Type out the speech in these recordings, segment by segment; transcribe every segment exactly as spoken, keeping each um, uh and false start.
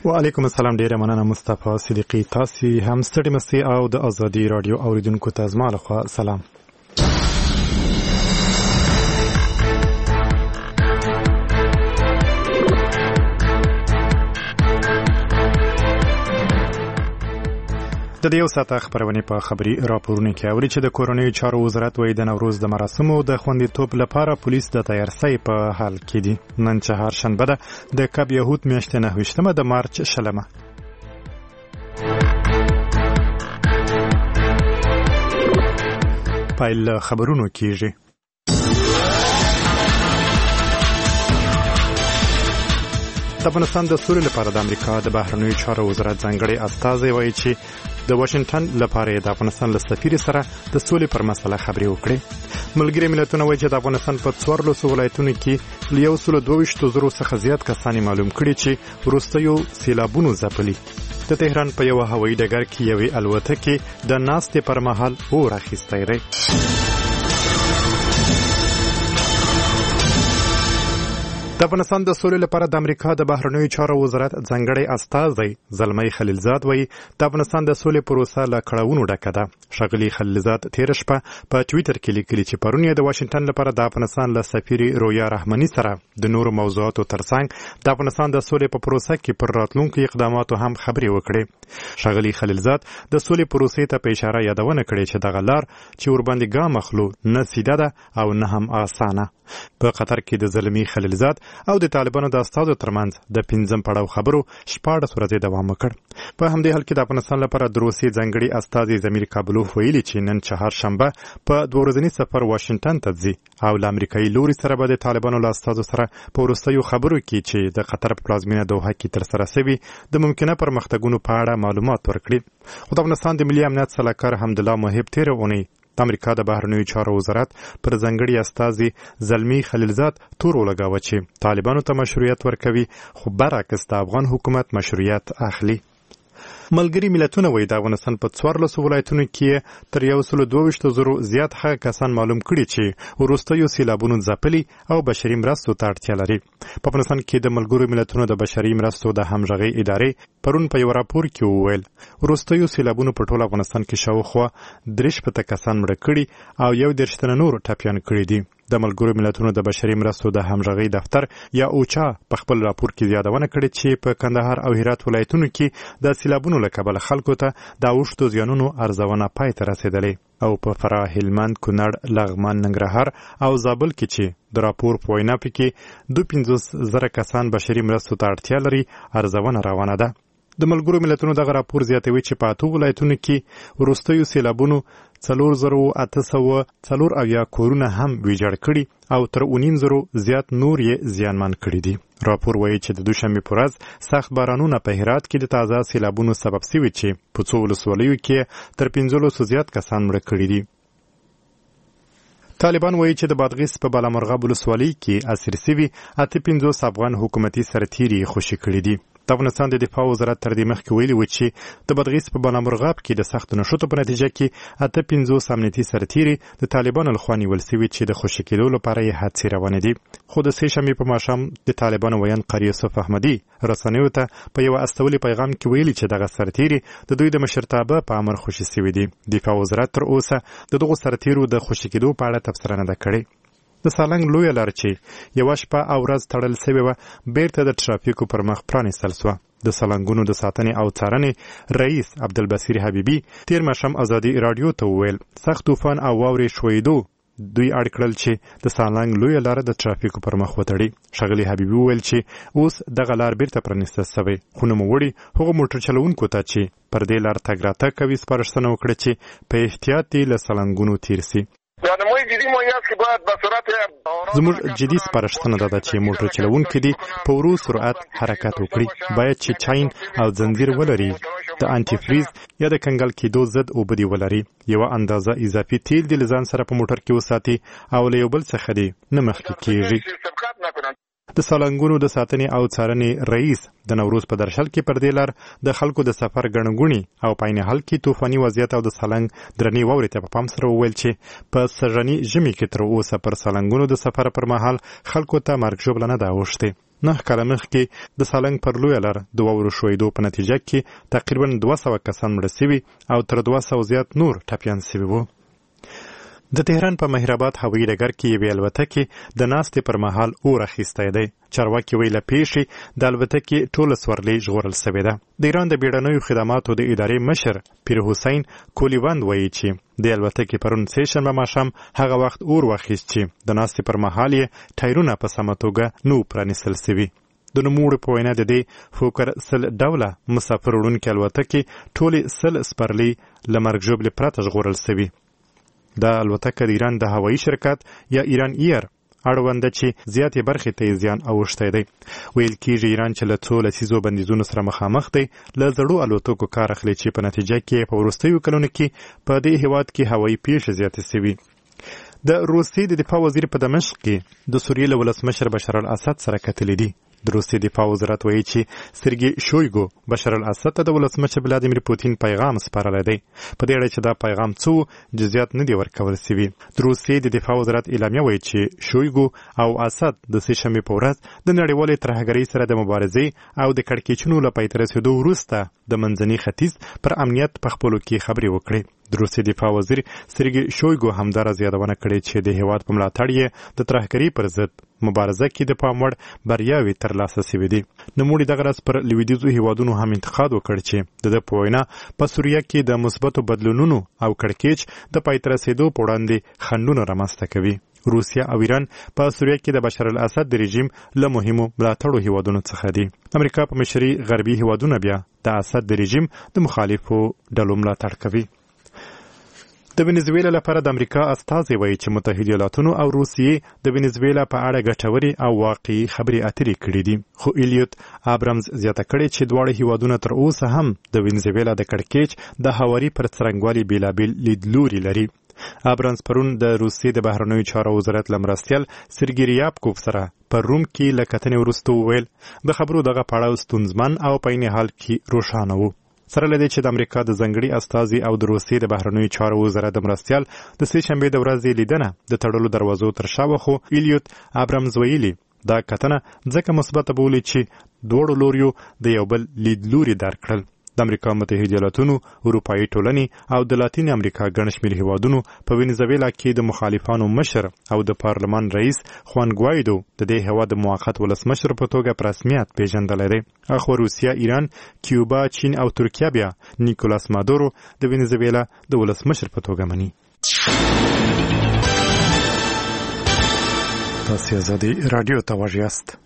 وعلیکم السلام. ډیره مننه مصطفی صدیقی. تاسو هم ستړي مستي او د ازادي رادیو اوریدونکو ته زما لخوا سلام. د یو ساعته خبرونه په خبري راپورونه کې اوري چې د کورونی چارو وزارت وایي د نوروز د مراسمو د خوندیتوب لپاره پولیس د تیارسۍ په حال کې دي. نن چهارشنبه ده د کب یهود میاشتې نهه ویشتمه د مارچ شلمه. پایل خبرونو کېږي. د افغانستان د سولې لپاره د امریکا د بهرنیو چارو وزارت ځانګړی استازی وایي چې د واشنگټن لپاره د افغانستان له سفیر سره د سولې پر مسله خبرې وکړي. ملګري ملتونه وایي چې د افغانستان په څوارلسو ولایتونو کې له یو سل دوه ویشت زرو څخه زیات کسان معلوم کړي چې وروستیو سیلابونو ځپلي. د تهران په یو هوایي ډګر کې یوې الوتکې د ناستې پر مهال اور اخیستی دی. د افغانستان د سولې لپاره د امریکا د بهرنیو چارو وزارت ځانګړی استازی زلمی خلیلزاد وایي د افغانستان د سولې پروسه له کړاوونو ډکه ده. ښاغلي خلیلزاد تېره شپه په ټویټر کې لیکلي چې پرون یې د واشنګټن لپاره د افغانستان له سفیر رویا رحماني سره د نورو موضوعاتو ترڅنګ د افغانستان د سولې په پروسه کې پر راتلونکو اقداماتو هم خبرې وکړې. ښاغلي خلیلزاد د سولې پروسې ته په اشاره یادونه کړې چې دغه لار چې ورباندې ګام اخلو نه سیده ده او نه هم اسانه. په قطر کې د زلمی خلیلزاد او د طالبانو د استازو ترمنځ د پنځم پړاو خبرو شپاړس ورځې دوام وکړ. په همدې حال کې د افغانستان لپاره د روسیې ځانګړي استازي زمیر کابلوف ویلي چې نن چهارشنبه په دوه ورځني سفر واشنګټن ته ځي او له امریکایي لوري سره به د طالبانو له استازو سره په وروستیو خبرو کې چې د قطر په پلازمینه دوحه کې ترسره شوي د ممکنه پرمختګونو په اړه معلومات ورکړي. خو د افغانستان د ملي امنیت سلاکار حمدالله محب تېره اونۍ د امریکا د بهرنیو چارو وزارت پر ځانګړي استازي زلمی خلیلزاد تور ولګاوه چې طالبانو ته مشروعیت ورکوي خو برعکس د افغان حکومت مشروعیت اخلي. ملګري ملتونه وایي د افغانستان په څوارلسو ولایتونو کې تر یو سل دوه ویشت زرو زیات هغه کسان معلوم کړي چې وروستیو سیلابونو ځپلي او بشري مرستو ته اړتیا لري. په افغانستان کې د ملګرو ملتونو د بشري مرستو د همغږۍ ادارې پرون په یو راپور کې وویل وروستیو سیلابونو په ټول افغانستان کې شاوخوا درې شپېته کسان مړه کړي او یو دېرش تنه نور ټپیان کړي دي. د ملګرو ملتونو د بشري مرستو د همغږۍ دفتر یا اوچا په خپل راپور کې یادونه کړې چې په کندهار او هرات ولایتونو کې د سیلابونو له کبله خلکو ته د اوښتو زیانونو ارزونه پای ته رسېدلې او په فراه، هلمند، کونړ، لغمان، ننګرهار او زابل کې چې د راپور په وینا پکې دوه پنځوس زره کسان بشري مرستو ته اړتیا لري ارزونه روانه ده. د ملګرو ملتونو دغه راپور زیاتوي چې په اته ولایتونو کې وروستیو سیلابونو څلور زره اته سوه څلور اویا کورونه هم ویجاړ کړي او تر اوه نیم زرو زیات نور یې زیانمن کړي دي. راپور وایي چې د دوشنبې په ورځ سخت بارانونه په هرات کې د تازه سیلابونو سبب شوي چې په څو ولسوالیو کې تر پنځلسو زیات کسان مړه کړي دي. طالبان وایي چې د بادغیس په بالامرغاب ولسوالۍ کې اسیر شوي اته پنځوس افغان حکومتي سرتیري خوشي کړي دي. د افغانستان د دفاع وزارت تر دې مخکې ویلي و چې د بادغیس په بالامرغاب کې د سختو نښتو په نتیجه کې اته پنځوس امنیتي سرتیري د طالبانو لخوا نیول شوي چې د خوشي کېدو لپاره یې هڅې روانې دي. خو د سې شنبې په ماښام د طالبانو ویاند قاري یوسف احمدي رسنیو ته په یوه استولي پیغام کې ویلي چې دغه سرتیري د دوی د مشرتابه په امر خوشي شوي دي. دفاع وزارت تر اوسه د دغو سرتیرو د خوشي کېدو په اړه تبصره نه ده کړې. د سالنګ لویه لار چې یوه شپه او ورځ تړل شوې وه بیرته د ټرافیکو پر مخ پرانیستل شوه. د سالنګونو د ساتنې او څارنې رئیس عبدالبصیر حبیبي تېر ماښام ازادي راډیو ته وویل سخت طوفان او واورې ښویېدو دوی اړ کړل چې د سالنګ لویه لاره د ټرافیکو پر مخ وتړي. ښاغلي حبیبي وویل چې اوس دغه لار بیرته پرانیستل شوی خو نوموړي هغو موټر چلوونکو ته چې پر دې لار تګ راتګ کوي سپارښتنه وکړه چې په احتیاط دې له سالنګونو تېر شي. زموږ جدي سپارښتنه ده چې موټر چلوونکي دې په ورو سرعت حرکت وکړي. باید چې چاین او زنځیر ولري، د انټي فریز یا د کنګل کېدو ضد اوبه دې ولري، یوه اندازه اضافي تیل دې له ځان سره په موټر کې وساتي او له یو بل څخه دې نه مخکې کېږي. د سالنګونو د ساتنې او څارنې رئیس د نوروز په درشل کې پر دې لار د خلکو د سفر ګڼه ګوڼې او په عین حال کې طوفاني وضعیت او د سالنګ درنې واورې ته په پام سره وویل چې په سږني ژمي کې تر اوسه پر سالنګونو د سفر پر مهال خلکو ته مرګ ژوبله نه ده اوښتې. نه کاله مخکې د سالنګ پر لویه لار د واورو ښویېدو په نتیجه کې تقریبا دوه سوه کسان مړه سوي او تر دوه سوه زیات نور ټپیان سوي وو. د تهران په مهرآباد هوایي ډګر کې یوې الوتکې د ناستې پر مهال اور اخیستی دی. چارواکي وایي له پیښې د الوتکې ټوله سورلۍ ژغورل سوې ده. د ایران د بیړنیو خدماتو د ادارې مشر پیر حسین کولیوند وایي چې د الوتکې پرون سه شنبه ماښام هغه وخت اور واخیست چې د ناستې پر مهال یې ټایرونه په سمه توګه نو پرانیستل سوي. د نوموړو په وینا د دې فوکر سل ډوله مسافر وړونکې الوتکې ټولې سل سپرلۍ له مرګ ژوبلې پرته ژغورل سوي. دا الوتکه د ایران د هوایي شرکت یا ایران ایر اړونده چې زیاتې برخې ته یې زیان اوښتی دی. ویل کېږي ایران چې له څو لسیزو بندیزونو سره مخامخ دی له زړو الوتکو کار اخلي چې په نتیجه کې په وروستیو کلونو کې په دې هیواد کې هوایي پیښې زیاتې سوي. د روسیې د دفاع وزیر په دمشق کې د سوریې له ولسمشر بشار الاسد سره کتلي دي. د روسیې دفاع وزارت وایي چې سرګي شویګو بشار الاسد ته د ولسمشر ولادیمیر پوتین پیغام سپارلی دی. په دې اړه چې دا پیغام څه جزئیات نه دي ورکول سوي. د روسیې د دفاع وزارت اعلامیه وایي چې شویګو او اسد د سه شنبې په ورځ د نړیوالې ترهګرۍ سره د مبارزې او د کړکېچونو له پای ته رسېدو وروسته د منځني ختیځ پر امنیت په خپلو کې خبرې وکړې. د روسیې دفاع وزیر سرګي شویګو همداراز یادونه کړې چې د هیواد په ملاتړ یې د ترهګرۍ پر ضد مبارزه کې د پام وړ بریاوې ترلاسه سوي دي. نوموړي دغه ورځ پر لویدیځو هیوادونو هم انتقاد وکړ چې د ده په وینا په سوریه کې د مثبتو بدلونونو او کړکېچ د پای ته رسېدو په وړاندې خنډونه رامنځته کوي. روسیه او ایران په سوریه کې د بشار الاسد د رژیم له مهمو ملاتړو هیوادونو څخه دي. امریکا په مشرۍ غربي هیوادونه بیا د اسد د رژیم د مخالفو ډلو ملاتړ کوي. د وینزویلا لپاره د امریکا استازي وایي چې متحده ایالاتونو او روسیې د وینزویلا په اړه ګټورې او واقعي خبرې اترې کړې دي. خو ایلیوت ابرامز زیاته کړې چې دواړه هیوادونه تر اوسه هم د وینزویلا د کړکېچ د هواري پر څرنګوالي بېلابېل لیدلوري لري. ابرامز پرون د روسیې د بهرنیو چارو وزارت له مرستیال سرګي ریابکوف سره پر روم کې له کتنې وروسته وویل د خبرو دغه پړاو ستونزمن او په عین حال کې روښانه و. سره له دې چې د امریکا د ځنګړي استازي او د روسیې د بهرنیو چارو وزارت د مرستیال د سه شنبې د ورځې لیدنه د تړلو دروازو تر شا وه، خو ایلیوت ابرامز ویلي دا کتنه ځکه مثبته بولي چې دواړو لوریو د یو بل لیدلوري درک کړل. د امریکا متحده ایالاتونو، اروپایي ټولنې او د لاتین امریکا ګڼ شمېر هیوادونو په وینزویلا کې د مخالفانو مشر او د پارلمان رئیس خوان ګوایدو د دې هیواد د موقت ولسمشر په توګه په رسمیت پیژندلی دی. اخوا روسیه، ایران، کیوبا، چین او ترکیه بیا نیکولاس مادورو د وینزویلا د ولسمشر په توګه مني. تاسو آزادي رادیو ته غوږ یاست.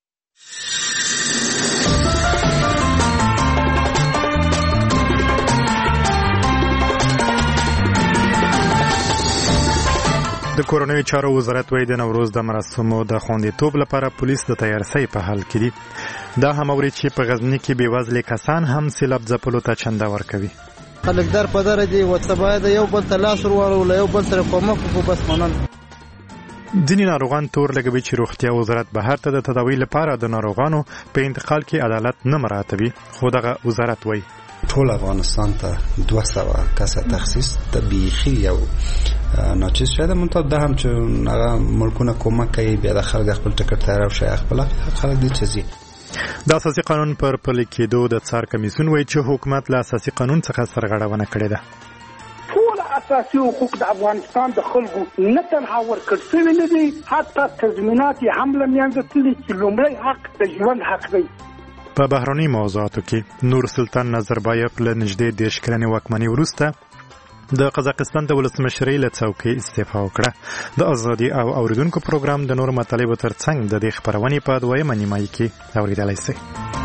د کورنیو چارو وزارت وایي د نوروز د مراسمو د خوندیتوب لپاره پولیس د تیارسۍ په حال کې دي. دا هم اوري چې په غزني کې بېوزلې کسان هم سیلاب ځپلو ته چنده ورکوي. خلک در په دره دي ورته باید یو بل ته لاس ورواړو، له یو بل سره کومک وکړو، بس مننه. ځینې ناروغان تور لګوي چې روغتیا وزارت بهر ته د تداوی لپاره د ناروغانو په انتقال کې عدالت نه مراعاتوي. خو دغه وزارت وایي ټول افغانستان ته دوه سوه کسه تخصیص د بیخي یو ناچیز شده. منتها ده هم چې هغه ملکونه کومک کوي، بیا د خلک خپل ټکټ تیار او شي خپل خلک دي چیزي. د اساسي قانون پر پلي کېدو د څار کمیسیون وایي چې حکومت له اساسي قانون څخه سرغړونه کړې ده. ټول اساسي حقوق د افغانستان د خلکو نه تنها ورکړل شوي نه دي، حتی تضمینات یې هم له منځه تللي چې لومړی حق د ژوند حق دی. په بهرني موضوعاتو کې نور سلطان نظربایف له نږدې دېرش کلنې واکمنۍ وروسته د قزاقستان د ولسمشرۍ له څوکۍ استعفا وکړه. د ازادي او اوریدونکو پروګرام د نورو مطالبو ترڅنګ د دې خپرونې په دویمه نیمایي کې اوریدلی شئ.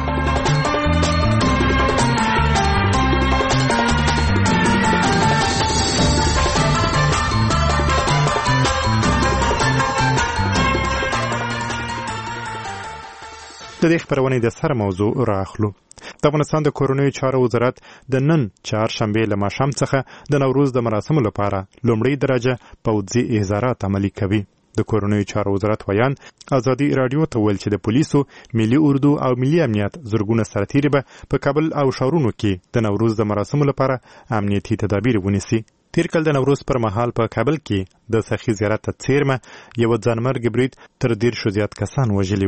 د دې خپرونې د سر موضوع راخلو. د افغانستان د کورنیو چارو وزارت د نن چهارشنبې له ماښام څخه د نوروز د مراسمو لپاره لومړۍ درجه پوځي احضارات عملي کوي. د کورنیو چارو وزارت ویان ازادي رادیو ته ویل چې د پولیسو، ملي اردو او ملي امنیت زرګونه سرتیري به په کابل او ښارونو کې د نوروز د مراسمو لپاره امنیتي تدابیر ونیسي. تیر کال د نوروز پر مهال په کابل کې د سخي زیارت ته څیرمه یو ځانمرګ برید تر دېرشو زیات کسان وژلي وو.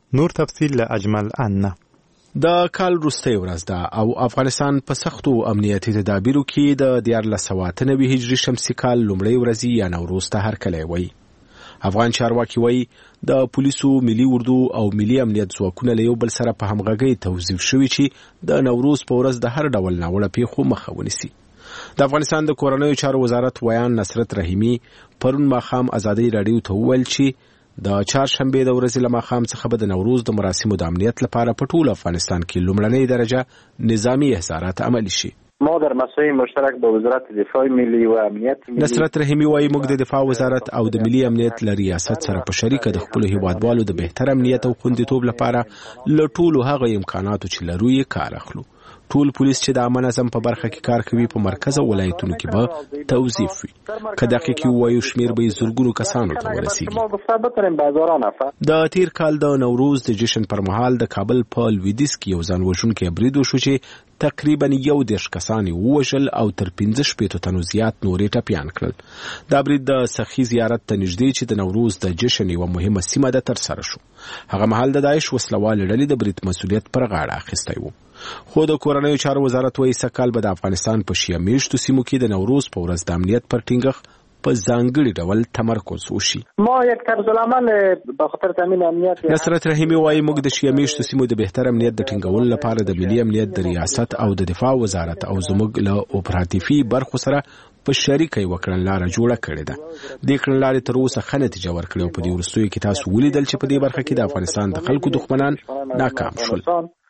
نور تفصیل له اجمل ان. د کال وروستۍ ورځ ده او افغانستان په سختو امنیتي تدابیرو کې د دیارلس سوه اته نوي هجري شمسي کال لومړۍ ورځې یا نوروز ته هرکلی وایي. افغان چارواکي وایي د پولیسو، ملي اردو او ملي امنیت ځواکونه له یو بل سره په همغږۍ توظیف شوي چې د نوروز په ورځ د هر ډول ناوړه پیښو مخه ونیسي. د افغانستان د کورنیو چارو وزارت ویان نصرت رحیمي پرون ماښام ازادۍ راډیو ته وویل چې د چهارشنبې د ورځې له ماښام څخه به د نوروز د مراسمو د امنیت لپاره په ټول افغانستان کې لومړنۍ درجه نظامی احضارات عملي شي. ما در مسائل مشترک با وزارت دفاع ملی و امنیت ملی. نصرت رحیمي وايي موږ د دفاع وزارت او د ملي امنیت له ریاست سره په شریکه د خپل هیوادوالو د بهتر امنیت او خوندیتوب لپاره له ټولو هغه امکاناتو چې لرو یې کار اخلو. ټول پولیس چې د عامه نظم په برخه کې کار کوي په مرکز او ولایتونو کې به توظیف وي. که دقیقې ووایو شمیر به زرګونو کسانو ته ورسیږي. د تیر کال د نوروز د جشن پر مهال د کابل په لویدیځ کې یو ځان وژونکی برید وشو چې تقریبا یو دېرش کسان یې ووژل او تر پنځه شپېتو تنو زیات نورې ټپیان کړل. دا برید د سخي زیارت ته نږدې چې د نوروز د جشن یوه مهمه سیمه ده ترسره شو. هغه مهال د داعش وسلوالې ډلې د برید مسؤلیت پر غاړه اخیستی و. خو د کورنیو چارو وزارت وایي سږکال به د افغانستان په شیعه میشتو سیمو کې د نوروز په ورځ د امنیت پر ټینګښت په ځانګړي ډول تمرکز وشي. ما یک طرزالعمل به خاطر تامین امنیت. نصرت رحیمي وايي موږ د شیعه میشتو سیمو د بهتر امنیت د ټینګولو لپاره د ملي امنیت د ریاست او د دفاع وزارت او زموږ له اپراتیفي برخو سره په شریکه یو کړنلاره جوړه کړې ده. دې کړنلارې تر اوسه ښه نتیجه ورکړې او په دې وروستیو کې تاسو ولیدل چې په دې برخه کې د افغانستان د خلکو دښمنان ناکام شول.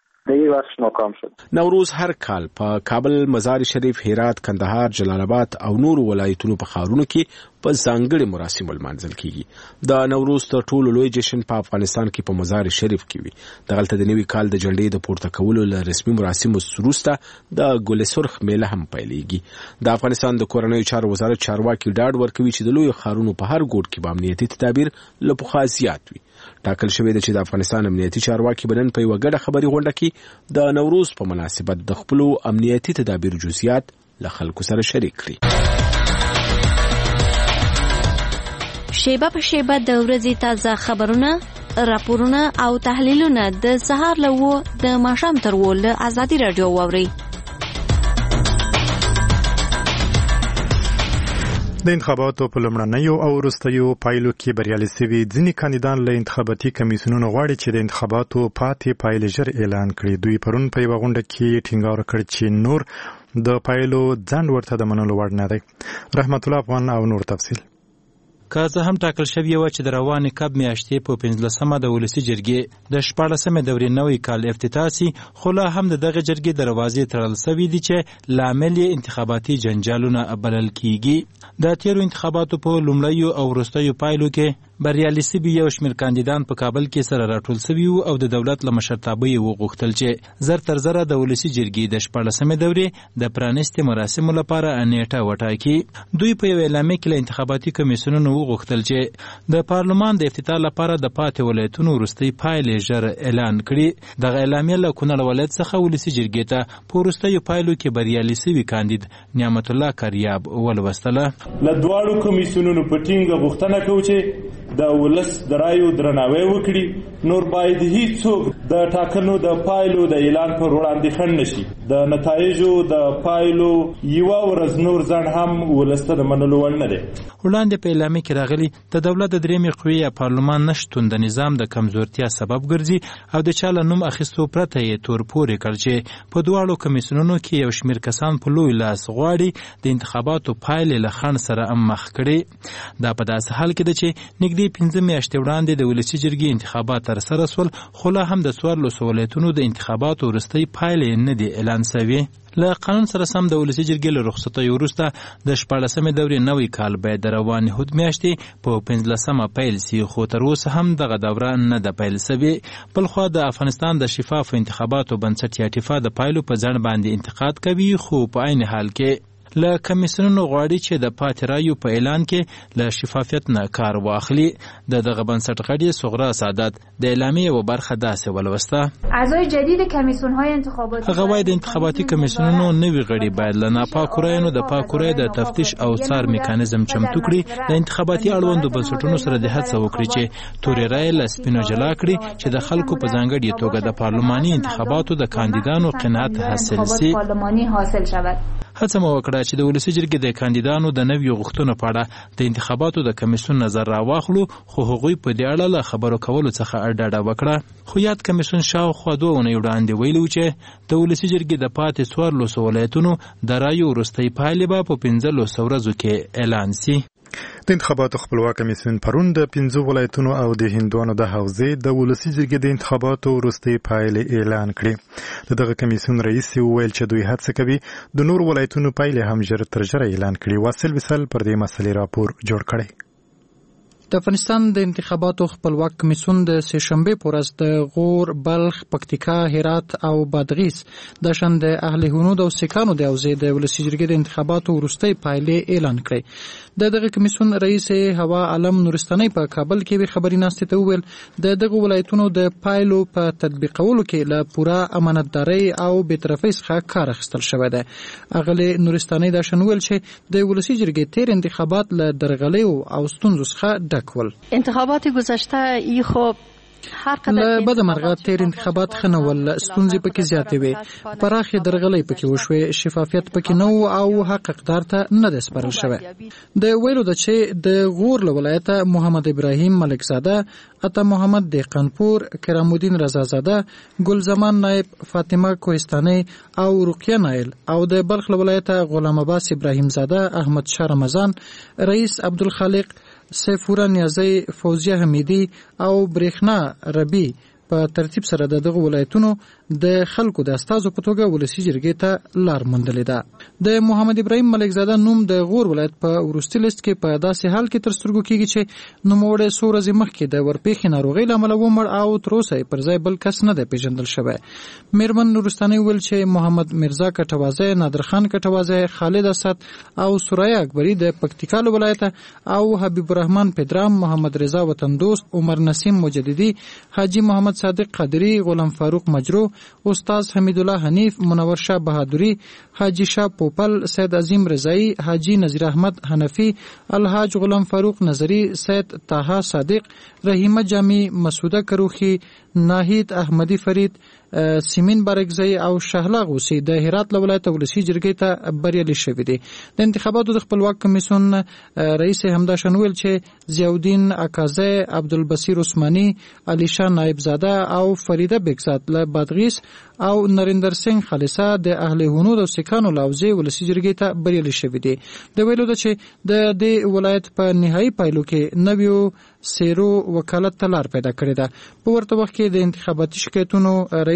نوروز هر کال په کابل، مزار شریف، هرات، کندهار، جلال آباد او نورو ولایتونو په ښارونو کې په ځانګړي مراسمو لمانځل کیږي. د نوروز تر ټولو لوی جشن په افغانستان کې په مزار شریف کې وي. دغلته د نوي کال د جنډې د پورته کولو له رسمي مراسمو وروسته د ګل سرخ میله هم پیلېږي. د افغانستان د کورنیو چارو وزارت چارواکي ډاډ ورکوي چې د لویو ښارونو په هر ګوټ کې به امنیتي تدابیر له پخوا زیات وي. ټاکل شوی دی چې د افغانستان امنیتي چارواکي به نن په یوه ګډه خبري غونډه کې د نوروز په مناسبت د خپلو امنیتي تدابیرو جزئیات له خلکو سره شریک کړي. شیبه په شیبه د ورځې تازه خبرونه، راپورونه او تحلیلونه د سهار له اوه د ماښام تر اوه له ازادي راډیو واورئ. د انتخاباتو په لومړنیو او وروستیو پایلو کې بریالي شوي ځینې کاندیدان له انتخاباتي کمیسیونونو غواړي چې د انتخاباتو پاتې پایلې ژر اعلان کړي. دوی پرون په یوه غونډه کې ټینګار وکړ چې نور د پایلو ځنډ ورته د منلو وړ نه دی. رحمت الله افغان او نور تفصیل. که زه هم ټاکل شوی و چې د روانې کب میاشتې په پنځلسمه د ولسي جرګې د شپاړسمې دورې نوی کال افتتاح سي، خو لا هم د دغه جرګې دروازې تړل سوي دي چې لامل یې انتخاباتي جنجالونه بلل کیږي. د تیرو انتخاباتو په لومړیو او وروستیو پایلو کې بریالي سوي یو شمېر کاندیدان په کابل کې سره راټول سوي وو او د دولت له مشرتابه یې وغوښتل چې زر تر زره د ولسي جرګې د شپاړسمې دورې د پرانیستې مراسمو لپاره نیټه وټاکي. دوی په یو اعلامیه کې له انتخاباتي کمیسیونونو وغوښتل چې د پارلمان د افتتاح لپاره د پاتې ولایتونو وروستۍ پایلې ژر اعلان کړي. دغه اعلامیه له کونړ ولایت څخه ولسي جرګې ته په وروستیو پایلو کې بریالي سوي کاندید نعمت الله کریاب ولوستله. له دواړو کمیسیونونو په ټینګه غوښتنه کوو چې د ولس د رایو درناوی وکړي. نور باید هیڅوک د ټاکنو د پایلو د اعلان پر وړاندې خنډ نشي. د نتایجو د پایلو یوه ورځ نور ځنډ هم ولس ته د منلو وړ نه دی. وړاندې په اعلامیه کې راغلي د دولت د درېیمې قوې یا پارلمان نشتون د نظام د کمزورتیا سبب ګرځي او د چا له نوم اخیستو پرته یې تور پورې کړ چې په دواړو کمیسیونونو کې یو شمېر کسان په لوی لاس غواړي د انتخاباتو پایلې له خنډ سره هم مخ کړي. دا په داسې حال کې ده چې نږدې پنځه میاشتې وړاندې د ولسي جرګې انتخابات ترسره سول، خو لا هم د څوارلسو ولایتونو د انتخاباتو وروستۍ پایلې نه دي اعلان سوي. له قانون سره سم د ولسي جرګې له رخصتیو وروسته د شپاړسمې دورې نوی کال باید د روانې هود میاشتې په پنځلسمه پیل سي، خو تر اوسه هم دغه دوره نه ده پیل سوې. بلخوا د افغانستان د شفافو انتخاباتو بنسټ یا ټیفا د پایلو په ځنډ باندې انتقاد کوي، خو په عین حال کې له کمیسیونونو غواړي چې د پاتې رایو په اعلان کې له شفافیت نه کار واخلي. د دغه بنسټ غړي صغرا سعادت د اعلامیې یوه برخه داسې ولوسته. اعضای جدید کمیسیون‌های انتخاباتی هغه وایي د انتخاباتي کمیسیونونو نوي غړي باید له ناپاکو رایونو د پاکو رایو د تفتیش او څار میکانیزم چمتو کړي. د انتخاباتي اړوندو بنسټونو سره د هڅه وکړي چې تورې رایې له سپینو جلا کړي چې د خلکو په ځانګړې توګه د پارلماني انتخاباتو د کاندیدانو قناعت حاصل سي. هڅه مو وکړه چې د ولسي جرګې د کاندیدانو د نویو غوښتنو په اړه د انتخاباتو د کمیسیون نظر راواخلو، خو هغوی په دې اړه له خبرو کولو څخه ډډه وکړه. خو یاد کمیسیون شاوخوا دوه اونۍ وړاندې ویلي و چې د ولسي جرګې د پاتې څوارلسو ولایتونو د رایو وروستۍ پایلې به په پنځلسو ورځو کې اعلان سي. د انتخاباتو خپلواک کمیسیون پرون د پنځو ولایتونو او د هندوانو د حوزې د ولسي جرګې د انتخاباتو وروستۍ پایلې اعلان کړې. د دغه کمیسیون رئیس وویل چې دوی هڅه کوي د نور ولایتونو پایلې هم ژر تر ژره اعلان کړي. واصل وصل پر دې مسلې راپور جوړ کړی. د افغانستان د انتخاباتو خپلواک کمیسیون د سهشنبه په ورځ د غور، بلخ، پکتیکا، هرات او بادغیس د شان د اهل هنود او سیکانو د حوزې د ولسي جرګې د انتخاباتو وروستۍ پایلې اعلان کړې. د دغه کمیسیون رئیس هوا عالم نورستاني په کابل کې خبري ناستې ته وویل د دغه ولایتونو د پایلو په تطبیقولو کې له پوره امانتدارۍ او بېطرفۍ څخه کار اخیستل شوی دی. اغلې نورستاني دا شان ویل چې د ولسي جرګې تیر انتخابات له درغلیو او ستونزو څخه کول. انتخابات گذشته ای خوب له بده مرغه تیر انتخابات خنول ستونزې پکې زیاتې وي، پراخې درغلۍ پکې وشوې، شفافیت پکې نه او حق اقدار ته نه د سپارل شوی. د ویلو د چې د غور له ولایته محمد ابراهیم ملکزاده، عطا محمد دهقانپور، کرام الدین رضازاده، ګلزمان نایب، فاطمه کوهستاني او رقیه نایل، او د بلخ له ولایته غلام عباس ابراهیم زاده، احمد شاه رمضان، رئیس عبدالخالق، سیفورا نیازی، فوزیه حمیدی او برېښنا ربی په ترتیب سره د دغه ولایتونو د خلکو د استازو په توګه ولسي جرګې ته لار موندلې ده. د محمد ابراهیم ملکزاده نوم د غور ولایت په وروستي لیست کې په داسې حال کې تر سترګو کېږي چې نوموړی څو ورځې مخکې د ورپېښې ناروغۍ له امله ومړ او تر اوسه یې پر ځای بل کس نه دی پېژندل شوی. میرمن نورستاني ویل چې محمد میرزا کټوازی، نادرخان کټوازی، خالد اسد او سوریا اکبري د پکتیکا له ولایته او حبیب الرحمن پدرام، محمد رضا وطن دوست، عمر نسیم مجددي، حاجی محمد صادق قادری، غلام فاروق مجرو، استاد حمید الله حنیف، منور شاه بهادری، حاجی شاه پوپل، سید عظیم رضایی، حاجی نذیر احمد حنفی، الحاج غلام فاروق نظری، سید طه صادق، رحیمه جامی، مسعوده کروخی، ناهید احمدی فرید، سیمین بارکزی او شهلا غوسی د هرات له ولایت ولسي جرګې ته بریالي شوي دي. د انتخاباتو د خپلواک کمیسیون رئیس همدا شنویل چې ضیاءالدین اکازی، عبدالبصیر عثماني، علیشا نایبزاده او فریده بیگزاد له بادغیس او نریندر سنگ خالصه د اهل هنود او سیکانو له حوزې ولسي جرګې ته بریالي شوي دي. د ویلو ده چې د دې ولایت په نهایي پایلو کې نویو سیرو وکالت ته لار پیدا کړې ده. په ورته وخت کې د انتخاباتي شکایتونو رئیس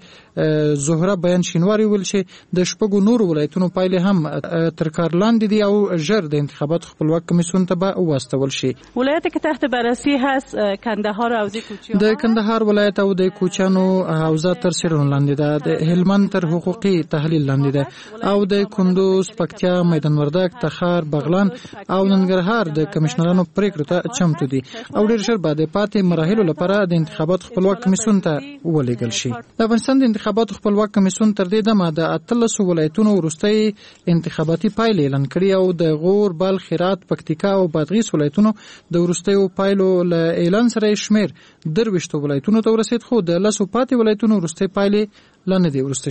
زهره بیان شینواری ویل چې د شپږو نورو ولایتونو پایلې هم تر کار لاندې دي او ژر د انتخاباتو خپلواک کمیسیون ته به واستول شي. ولایتی که تحت بررسی هست کندهار او کوچیان، د کندهار ولایت او د کوچیانو حوزه تر څیړنو لاندې ده، د هلمند تر حقوقي تحلیل لاندې ده او د کندوز، پکتیا، میدان وردګ، تخار، بغلان او ننګرهار د کمشنرانو پریکړو ته چمتو دي او ډیر ژر به د پاتې مراحلو لپاره د انتخاباتو خپلواک کمیسیون ته ولېږل شي. د افغانستان د انتخاباتو خپلواک کمیسیون تر دې دمه د اتلسو ولایتونو وروستۍ انتخاباتي پایلې اعلان کړي او د غور، بلخ، هرات، پکتیکا او بادغیس ولایتونو د وروستیو پایلو له اعلان سره شمیر درویشتو ولایتونو ته ورسید، خو د لسو پاتې ولایتونو وروستۍ پایلې لا نه دي وروسته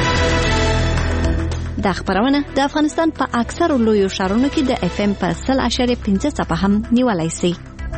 شوې. دا خبرونه د افغانستان په اکثرو لویو ښارونو کې د اف ام په سل اشاریه پنځه څپه هم نیولای شي.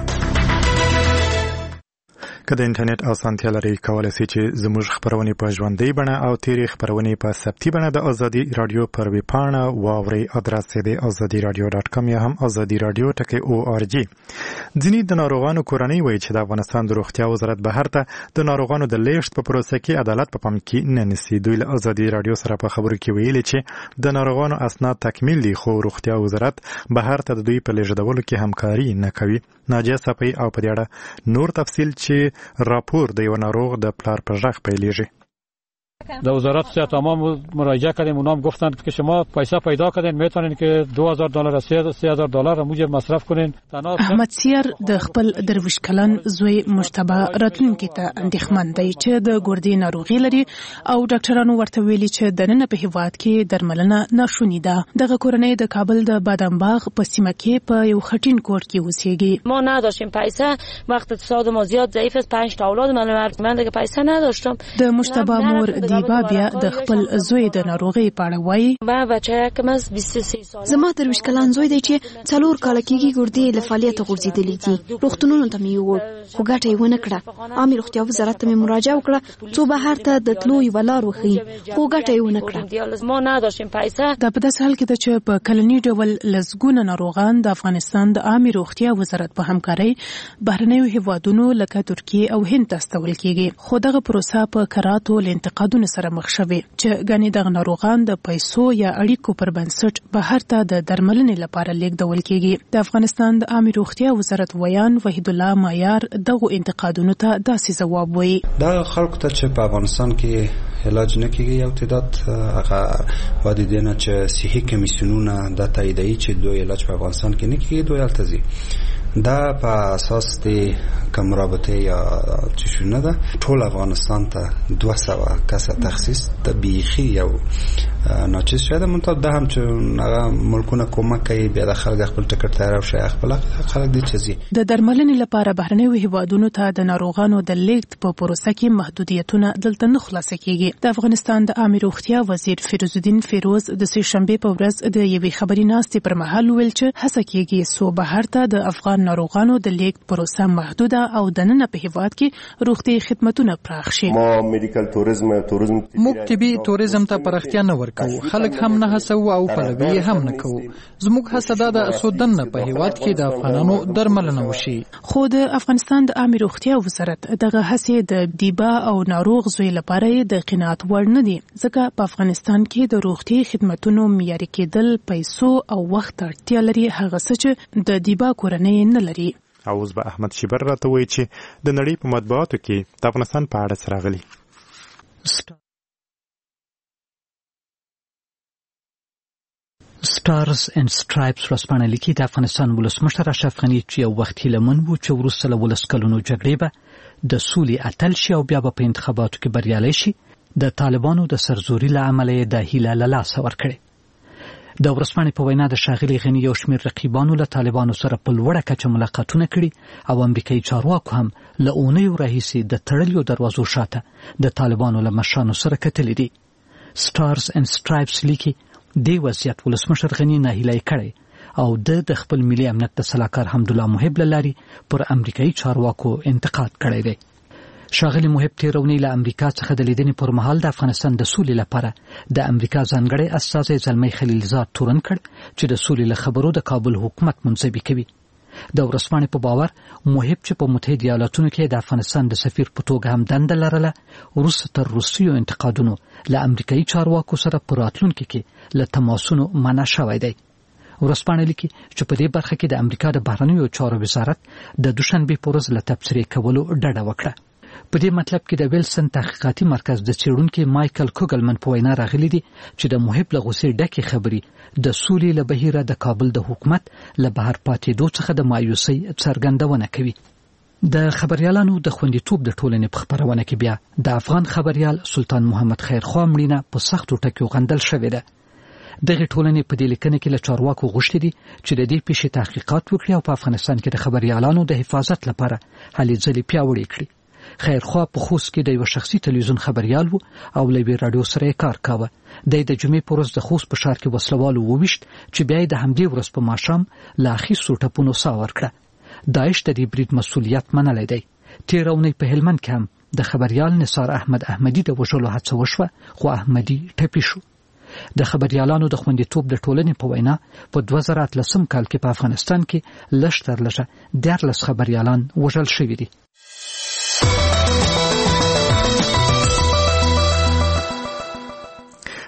که د انټرنیټ اسانتیا لري کولای شئ چې زموږ خبرونه په ژوندۍ بڼه او تیرې خبرونه په ثبتي بڼه د ازادي رادیو پر ویب پاڼه واوري. ادرس یې د ازادي رادیو ډاټ کام یا هم ازادي رادیو ټکی او ار جی. ځینې د ناروغانو کورنۍ وایي چې د افغانستان د روغتیا وزارت بهر ته د ناروغانو د لیږد په پروسه کې عدالت په پام کې نه نیسي. دوی له ازادي رادیو سره په خبرو کې ویلي چې د ناروغانو اسناد تکمیل دي، خو روغتیا وزارت بهر ته د دوی په لیږدولو کې همکاري نه کوي. ناجیه صفی او په دې اړه نور تفصیل چې راپور د یو ناروغ د پلار په غږ پیلېږي. در وزارت صحت عامه مراجعه کردیم، اونام گفتند که شما پیسه پیدا کردین میتونین که دو هزار دلار سه هزار دلار موجب مصرف کنین. احمد سیر د خپل درویش کلن زوی مجتبی راتلونکي ته اندېښمن دی چې د ګردې ناروغي لري او ډاکټرانو ورته ویلي چې دننه په هیواد کې درملنه ناشونې ده. دغه کورنۍ د کابل د بادام باغ په سیمه کې په یو خټین کور کې اوسېږي. ما نداشتیم پیسه، وقت اقتصاد ما زیاد ضعیف است، پنج تا اولاد من من دیگه پیسه نداشتم. د مجتبی مور دیبا بیا د خپل زوی د ناروغي په اړه وایي: ما بچه کم از بیست و سه سال زما درویش کلن زوی دی چې څلور کاله کېږي ګردې له فعالیته غورځېدلې دي. روغتونونو ته مې یووړ خو ګټه یې ونه کړه. عامې روغتیا وزارت ته مې مراجعه وکړه څو بهر ته د تلو یوه لار وښیي خو ګټه یې ونه کړه. ما نداشتیم پیسه. دا په داسې حال کې ده چې په کلني ډول لسګونه ناروغان د افغانستان د عامې روغتیا وزارت په همکارۍ بهرنیو هیوادونو لکه ترکیې او هند ته استول کېږي. خو دغه پروسه په کراتو له انتقادونو سره مخ شوې چې ګڼې دغه ناروغان د پیسو یا اړیکو پر بنسټ بهر ته د درملنې لپاره لیږدول کېږي. د افغانستان د عامې روغتیا وزارت ویان وحید الله مایار دغه انتقادونو ته داسې ځواب وایي: دا خلکو ته چې په افغانستان کې علاج نه کېږي یو تعداد هغه والدین چې صحي کمیسیونونه د تاییدوي چې دوی علاج په افغانستان کې نه کېږي دوی هلته ځي. دا په اساس د کوم رابطه یا چې شونه ده ټول افغانستان ته دوه سوه کسه تخصیص د بیخي یو ناچیز شده. منتها ده هم چې هغه ملکونه کومک کوي بیا د خلک خپل ټکټ تیار او شي خپل خلک دي چې د درملنې لپاره بهرنیو هیوادونو ته د ناروغانو د لیږد په پروسه کې محدودیتونه دلته نه خلاص کیږي. د افغانستان د عامې روغتیا وزیر فیروز الدین فیروز د سه شنبه په ورځ د یوې خبري ناستې پر مهال ویل چې هڅه کیږي سو بهر ته د افغان ناروغانو د لیږد پروسه محدوده او د نن په هیواد کې روغتي خدماتونه پراخ شي. ما میډیکل توریزم توریزم موږ طبي توریزم ته پراختیا نه ورکو، خلک هم نه هڅو او پلوي هم نه کوو. زموږ هڅه دا ده څو دنه په هیواد کې د افغانانو درملنه وشي. خو د افغانستان د عامې روغتیا وزارت دغه هڅې د دیبا او ناروغ زوی لپاره د قناعت وړ نه دي ځکه په افغانستان کې د روغتي خدماتونو معیاري کېدل پیسو او وخت اړتیا لري، هغه څه چې د دیبا کورنۍ نه لري. او اوس به احمد شیبر راته وایي چې د نړۍ په مطبوعاتو کې د افغانستان په اړه څه راغلي. سټارز اینډ سټرایپس ورځپاڼه لیکي د افغانستان ولسمشر اشرف غني چې یو وخت هیلهمن و چې وروسته له ولس کلونو جګړې به د سولې اتل شي او بیا به په انتخاباتو کې بریالی شي، د طالبانو د سرزوري له امله یې د هیله له لاسه ورکړې. د ورځپاڼې په وینا د ښاغلي غني یو شمېر رقیبانو له طالبانو سره په لوړه کچه ملاقاتونه کړي او امریکایي چارواکو هم له اونیو راهیسې د تړلیو دروازو شاته د طالبانو له مشرانو سره کتلي دي. سټارز اینډ سټرایپس لیکي دې وضعیت ولسمشر غني ناهیلی کړی او د د خپل ملي امنیت د سلاکار حمدالله محب له لارې پر امریکایي چارواکو انتقاد کړی دی. ښاغلي محب تېره اونۍ له امریکا څخه د لیدنې پر مهال د افغانستان د سولې لپاره د امریکا ځانګړی استازی زلمی خلیلزاد تورن کړ چې د سولې له خبرو د کابل حکومت منځوي کوي. د ورځپاڼې په باور محب چې په متحده ایالاتونو کې د افغانستان د سفیر په توګه هم دنده لرله وروسته تر روسیو انتقادونو له امریکایي چارواکو سره په راتلونکي کې له تماسونو منع شوی دی. ورځپاڼه لیکي چې په دې برخه کې د امریکا د بهرنیو چارو وزارت د دوشنبې په ورځ له تبصرې کولو ډډه وکړه. په دې مطلب کې د ویلسن تحقیقاتي مرکز د څېړونکي مایکل کوګلمن په وینا راغلي دي چې د محب له غوسې ډکې خبرې د سولې له بهیره د کابل د حکومت له بهر پاتېدو څخه د مایوسۍ څرګندونه کوي. د خبریالانو د خوندیتوب د ټولنې په خپرونه کې بیا د افغان خبریال سلطان محمد خیرخوا مړینه په سختو ټکیو غندل شوې ده. دغه ټولنې په دې لیکنه کې له چارواکو غوښتي دي چې د دې پیښې تحقیقات وکړي او په افغانستان کې د خبریالانو د حفاظت لپاره هلې ځلې پیاوړې کړي. خیرخوا په خوست کې د یو شخصي تلویزیون خبریال وو او له یوې راډیو سره یې کار کاوه. د د جمعې په ورځ د خوست په ښار کې وسلوالو وویشت چې بیا یې د همدې ورځ په ماښام له اخیستو ټپونو ساه ورکړه. داعش د دې برید مسؤلیت منلی دی. تېره اونۍ په هلمند کې هم د خبریال نثار احمد احمدي د وژلو هڅه وشوه خو احمدي ټپي شو. د خبریالانو د خوندیتوب د ټولنې په وینا په دوه زره اتلسم کال کې په افغانستان کې لږ تر لږه دیارلس خبریالان وژل شوي دي.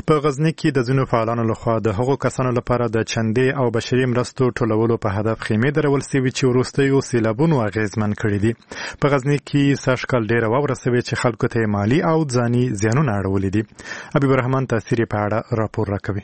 په غزني کې د ځینو فعالانو لخوا د هغو کسانو لپاره د چندې او بشري مرستو ټولولو په هدف خیمې درول سوي چې وروستیو سیلابونو اغیزمن کړي دي. په غزني کې سږکال ډېره واوره سوې چې خلکو ته مالي او ځاني زیانونه اړولي دي. حبیب الرحمن تاثیر په اړه راپور راکوي.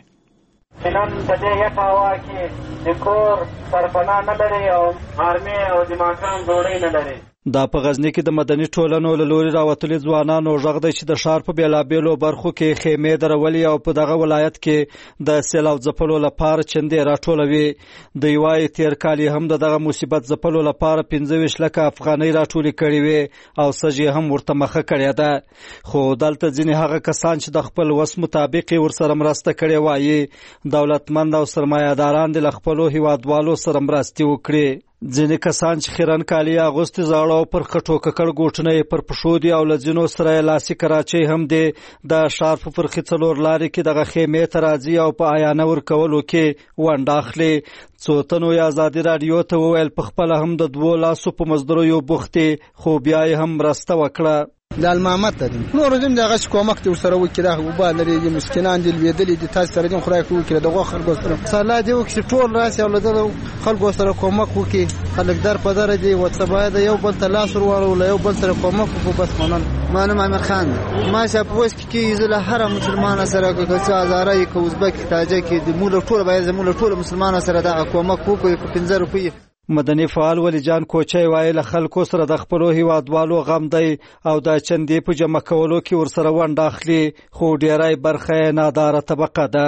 نن په دې یخه هوا کې د کور سرپناه نه لري او غرمې او د ماښام ډوډۍ نه لري. دا په غزني کې د مدني ټولنو له لوري راوتلي ځوانانو غږ دی چې د ښار په بېلابېلو برخو کې خیمې درولي او په دغه ولایت کې د سیلاب ځپلو لپاره چندې راټولوي. دوی وایي تېر کال یې هم د دغه مصیبت ځپلو لپاره پنځه ویشت لکه افغانۍ راټولې کړې وې او سږ یې هم ورته مخه کړې ده. خو دلته ځینې هغه کسان چې د خپل وس مطابق یې ورسره مرسته کړې وایي دولتمند او سرمایه‌داران دې له خپلو هیوادوالو سره مرستې وکړي. ځینې کسان چې خیرن کالي اغوستي زاړه او پر خټو ککړ ګوټونه یې پر پښو دي او له ځینو سره یې لاسي کراچۍ هم دی. د ښار په فرخي څلور لارې کې دغه خیمې ته راځي او په عیانه ورکولو کې ونډه اخلي. څو تنو یې ازادي راډیو ته وویل په خپله هم د دوو لاسو په مزدوریو بوخت دي خو بیا یې هم مرسته وکړه. د المامت ته دي نور زم دغه کومک ته سره وکړه وبا لري د مسکینان دي لویدلې دي تاسو سره دې خدای کو وکړه دغه خلکو سره صلاح دی وکړي ټول راسي او له خلکو سره کومک وکړي. خلک در په در دي واتساب د یو بل ته لاس ورواړو له یو بل سره کومک وکړو. بس منن مانم امیر خان ما شپوس کې زله هر مسلمان سره کوڅه ازارای کو ازبک تاجک د مولا ټول باید زموږ ټول مسلمان سره دغه کومک وکړي په پنځه روپۍ. مدني فعال ولی جان کوچی وایي له خلکو سره د خپلو هیوادوالو غم دی او د چندې په جمع کولو کې ورسره ونډه اخلي خو ډیری برخه یې ناداره طبقه ده.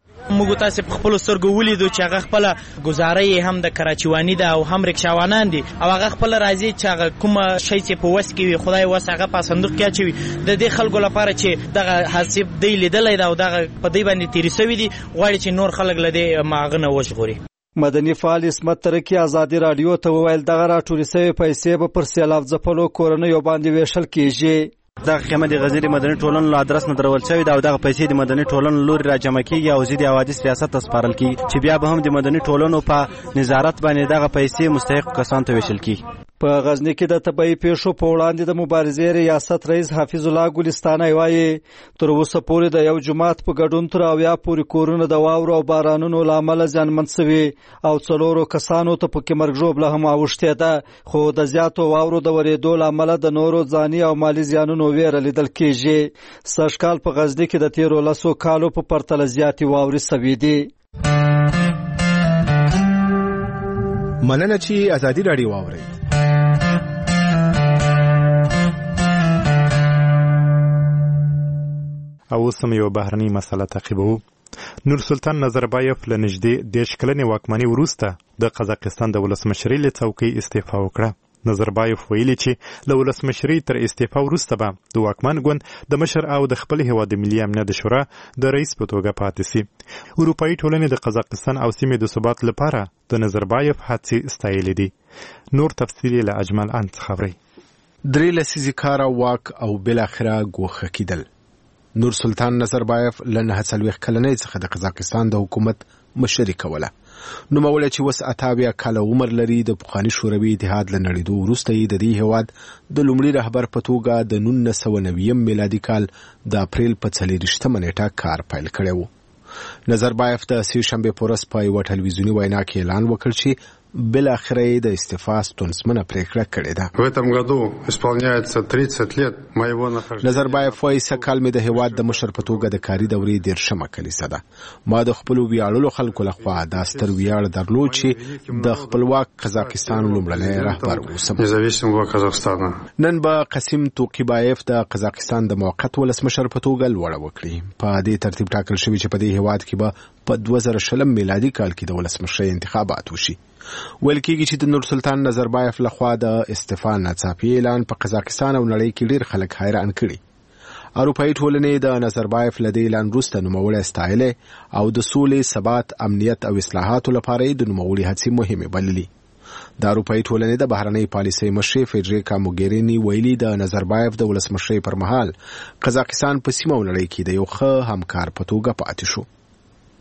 موږ تاسو په خپل سترګو ولیدو چې هغه خپل گزارې هم د کراچوانی ده او هم رکشاوانان دي او هغه خپل راځي چې هغه کوم شی چې په وس کې وي خدای وس هغه په صندوق کې اچوي. د دې خلکو لپاره چې دغه حساب دی لیدلای دا او دغه په دې باندې تیری سوي دي غواړي چې نور خلک لدې ماغنه وژغوري. مدني فعال اسمت ترکی ازادي راډیو ته وویل دغه راټولې سوي پیسې به پر سیلاب ځپلو کورنیو باندې ویشل کیږي. دغه خیمه د غزني مدني ټولنو له ادرس نه درول شوې ده او دغه پیسې د مدني ټولنو لوري راجمع کیږي او ځینې حوادث ریاست ته سپارل کیږي چې بیا به هم د مدني ټولنو په نظارت باندې دغه پیسې مستحق کسانو ته ویشل کیږي. په غزني کې د طبي پیښو په وړاندې د مبارزې ریاست رئیس حافظ الله ګلستاني وایي تر اوسه پورې د یو جماعت په ګډون تر اویا پورې کورونه د واورو او بارانونو له امله زیانمن شوي او څلورو کسانو ته پکې مرګ ژوبله هم اوښتې ده. خو د زیاتو واورو د ورېدو له امله د نورو ځاني او مالي زیانونو ویره لیدل کېږي. سږ کال په غزني کې د تېرو لسو کالو په پرتله زیاتې واورې سوي دي. مننه چې ازادي راډیو واورئ. او اوس هم یو بهرنۍ مسله تعقیبوو. نور سلطان نظربایف له نږدې دېرش کلنې واکمنۍ وروسته د قزاقستان د ولسمشرۍ له څوکۍ استعفا وکړه. نظربایف ویلي چې له ولسمشرۍ تر استعفا وروسته به د واکمن ګوند د مشر او د خپل هیواد د ملي امنیت د شورا د رئیس په توګه پاتې سي. اروپایي ټولنې د قزاقستان او سیمې د ثبات لپاره د نظربایف هڅې ستایلې دي. نور تفصیل له اجمل ان څخه اورئ. درې لسیزې کاره واک او بالاخره ګوښه کېدل. نور سلطان نظربایف له نهه څلوېښت کلنۍ څخه د قزاقستان د حکومت مشري کوله. نوموړی چې اوس اته اویا کاله عمر لري د پخواني شوروي اتحاد له نړېدو وروسته یې د دې هېواد د لومړي رهبر په توګه د نولس سوه نویم میلادي کال د اپریل په څلېرویشتمه نیټه کار پیل کړی و. نظربایف د سې شنبې په ورځ په یوه ټلویزیوني وینا کې اعلان وکړ چې بالاخره یې د استعفا ستونزمنه پریکړه کړې ده. в этом году исполняется тридцать лет моего нахождения. نظربایف وایي سږکال مې د هېواد د مشر په توګه د کاري دورې دېرشمه کلیسه ده. ما د خپلو ویاړلو خلکو لخوا دا ستر ویاړ درلود چې د خپلواک قزاقستان لومړنی رهبر اوسم. نزاویسمого قزاقستана. نن به قاسم توقیبایف د قزاقستان د موقت ولسمشر په توګه لوړه وکړي. په دې ترتیب ټاکل شوي چې په دې هېواد کې به په دوه زره شلم میلادي کال کې د ولسمشرۍ انتخابات وشي. ویل کېږي چې د نور سلطان نظربایف لخوا د استعفا ناڅاپي اعلان په قزاقستان او نړۍ کې ډېر خلک حیران کړي. اروپایي ټولنې د نظربایف له دې اعلان وروسته نوموړی ستایلی او د سولې، ثبات، امنیت او اصلاحاتو لپاره یې د نوموړي هڅې مهمې بللي. د اروپایي ټولنې د بهرنۍ پالیسۍ مشرې فیډریکا موګیریني ویلي د نظربایف د ولسمشرۍ پر مهال قزاقستان په سیمه او نړۍ کې د یو ښه همکار په توګه پاتې شو.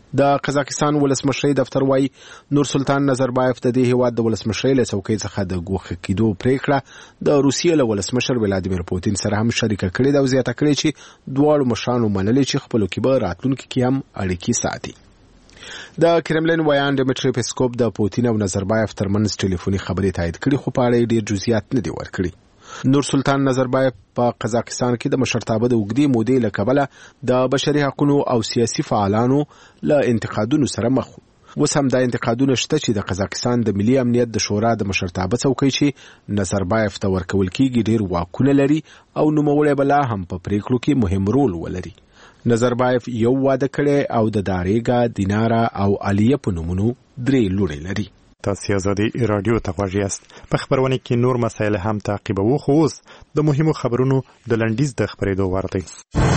د قزاقستان ولسمشر دفتر وايي نور سلطان نظربایف د دې هیواد د ولسمشر له څوکۍ څخه د ګوښه کېدو پریکړه د روسیې له ولسمشر ولادیمیر پوتین سره هم شریکه کړې ده او زیاته کړې چې دواړو مشرانو منلې چې خپلو کې به راتلونکي کې هم اړیکې ساتي. د کرملین ویان ډیمیټری پیسکوف د پوتین او نظربایف ترمنځ ټلیفوني خبرې تایید کړې خو په اړه ډېر جزئیات نه دي ورکړي. نور سلطان نظربایف په قزاقستان کې د مشرتابه د اوږدې مودې له کبله د بشري حقوقو او سیاسي فعالانو له انتقادونو سره مخ و. اوس هم دا انتقادونه شته چې د قزاقستان د ملي امنیت د شورا د مشرتابه څوکۍ چې نظربایف ته ورکول کېږي ډېر واکونه لري او نوموړی به لا هم په پریکړو کې مهم رول ولري. نظربایف یو واده کړی او د داریګا، دینارا او علیه په نومونو درې لوڼې لري. تاسو آزادي رادیو ته غوږ یاست. په خبرونه کې نور مسایل هم تعقیبوو خو اوس د مهمو خبرونو د لنډیز د خبرېدو وخت دی.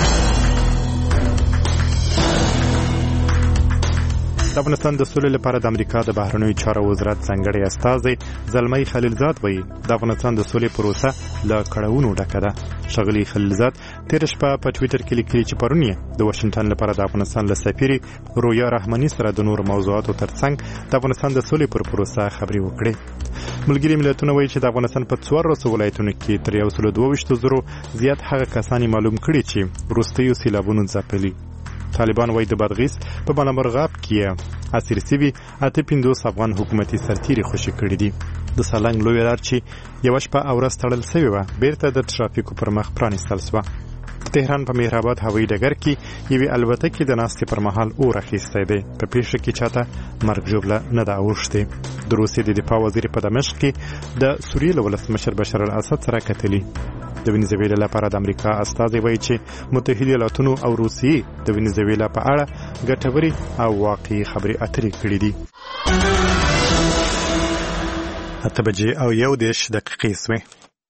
د افغانستان د سولې لپاره د امریکا د بهرنیو چارو وزارت ځانګړی استازی زلمی خلیلزاد وایي د افغانستان د سولې پروسه له کړاوونو ډکه ده. ښاغلي خلیلزاد تېره شپه په ټویټر کې لیکلي چې پرون یې د واشنګټن لپاره د افغانستان له سفیرې رویا رحماني سره د نورو موضوعاتو ترڅنګ د افغانستان د سولې پر پروسه خبرې وکړې. ملګري ملتونه وایي چې د افغانستان په څوارلسو ولایتونو کې تر یو سل دوه ویشت زرو زیات هغه کسان معلوم کړي چې وروستیو سیلابونو ځپلي. طالبان وایي د بادغیس په بانمرغاب کې اسیر سوي اته پنځوس افغان حکومتي سرتیري خوشي کړي دي. د سالنګ لویه لار چې یوه شپه او ورځ تړل سوې وه بیرته د ترافیکو پر مخ پرانیستل سوه. د تهران په مهرآباد هوایي ډګر کې یوې الوتکې د ناستې پر مهال اور اخیستی دی. په پیښه کې چاته مرګ ژوبله نه ده اوښتې. د روسیې د دفاع وزیر په دمشق کې د سوریې له ولسمشر بشار الاسد سره کتلي. د وینزویلا لپاره د امریکا استازی وایي چې متحده ایالاتونو او روسیې د وینزویلا په اړه ګټورې او واقعي خبرې اترې کړې دي. اته بجې او یو دېرش دقیقې سوې.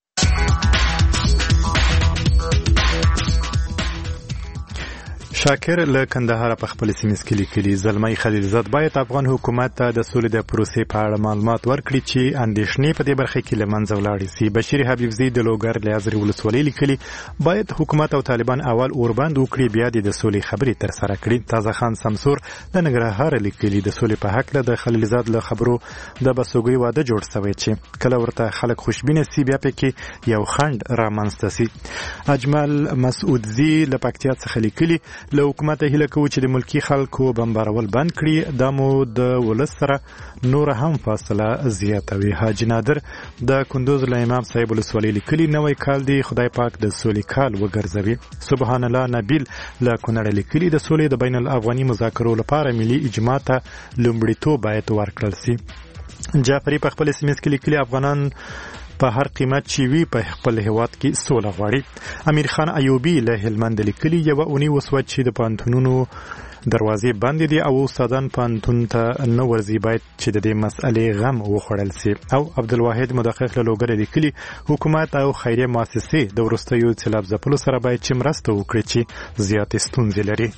شاکر له کندهار په خپل سیمه کې لیکلي زلمی خلیلزاد باید افغان حکومت ته د سولې د پروسې په اړه معلومات ورکړي چې اندېښنې په دې برخه کې له منځه ولاړې سي. بشیر حبیبزی د لوګر له ازرې ولسوالۍ لیکلي باید حکومت او طالبان اول اوربند وکړي بیا د سولې خبرې ترسره کړي. تازه خان سمسور له ننګرهار لیکلي د سولې په هکله د خلیلزاد له خبرو د بسوګۍ واده جوړ شوی چې کله ورته خلک خوشبینه سي بیا پکې یو خنډ رامنځته سي. اجمل مسعودزی له پکتیا څخه لیکلي له حکومت هیله کوو چې د ملکی خلکو بمبارول بند کړي دا مو د ولس سره نور هم فاصله زیاتوي. حاجی نادر د کندوز له امام صاحب ولسوالۍ لیکلي نوی کال دی خدای پاک د سولې کال وګرځوي. سبحان الله نبیل له کونړ لیکلي د سولې د بین الافغاني مذاکرو لپاره ملي اجماع ته لومړیتوب باید ورکړل سي. جعفری په خپل سیمه کې لیکلي افغانان په هر قیمت چې وي په خپل هیواد کې سوله غواړي. امیر خان ایوبی له هلمند لیکلي یوه اونۍ وسوه چې د پوهنتونونو دروازې بندې دي او استادان پوهنتون ته نه ورځي باید چې د دې مسئلې غم وخوړل سي. او عبدالواحد مدقق له لوګر لیکلي حکومت او خیریه مؤسسې د وروستیو سیلاب ځپلو سره باید چې مرسته وکړي چې زیاتې ستونزې لري.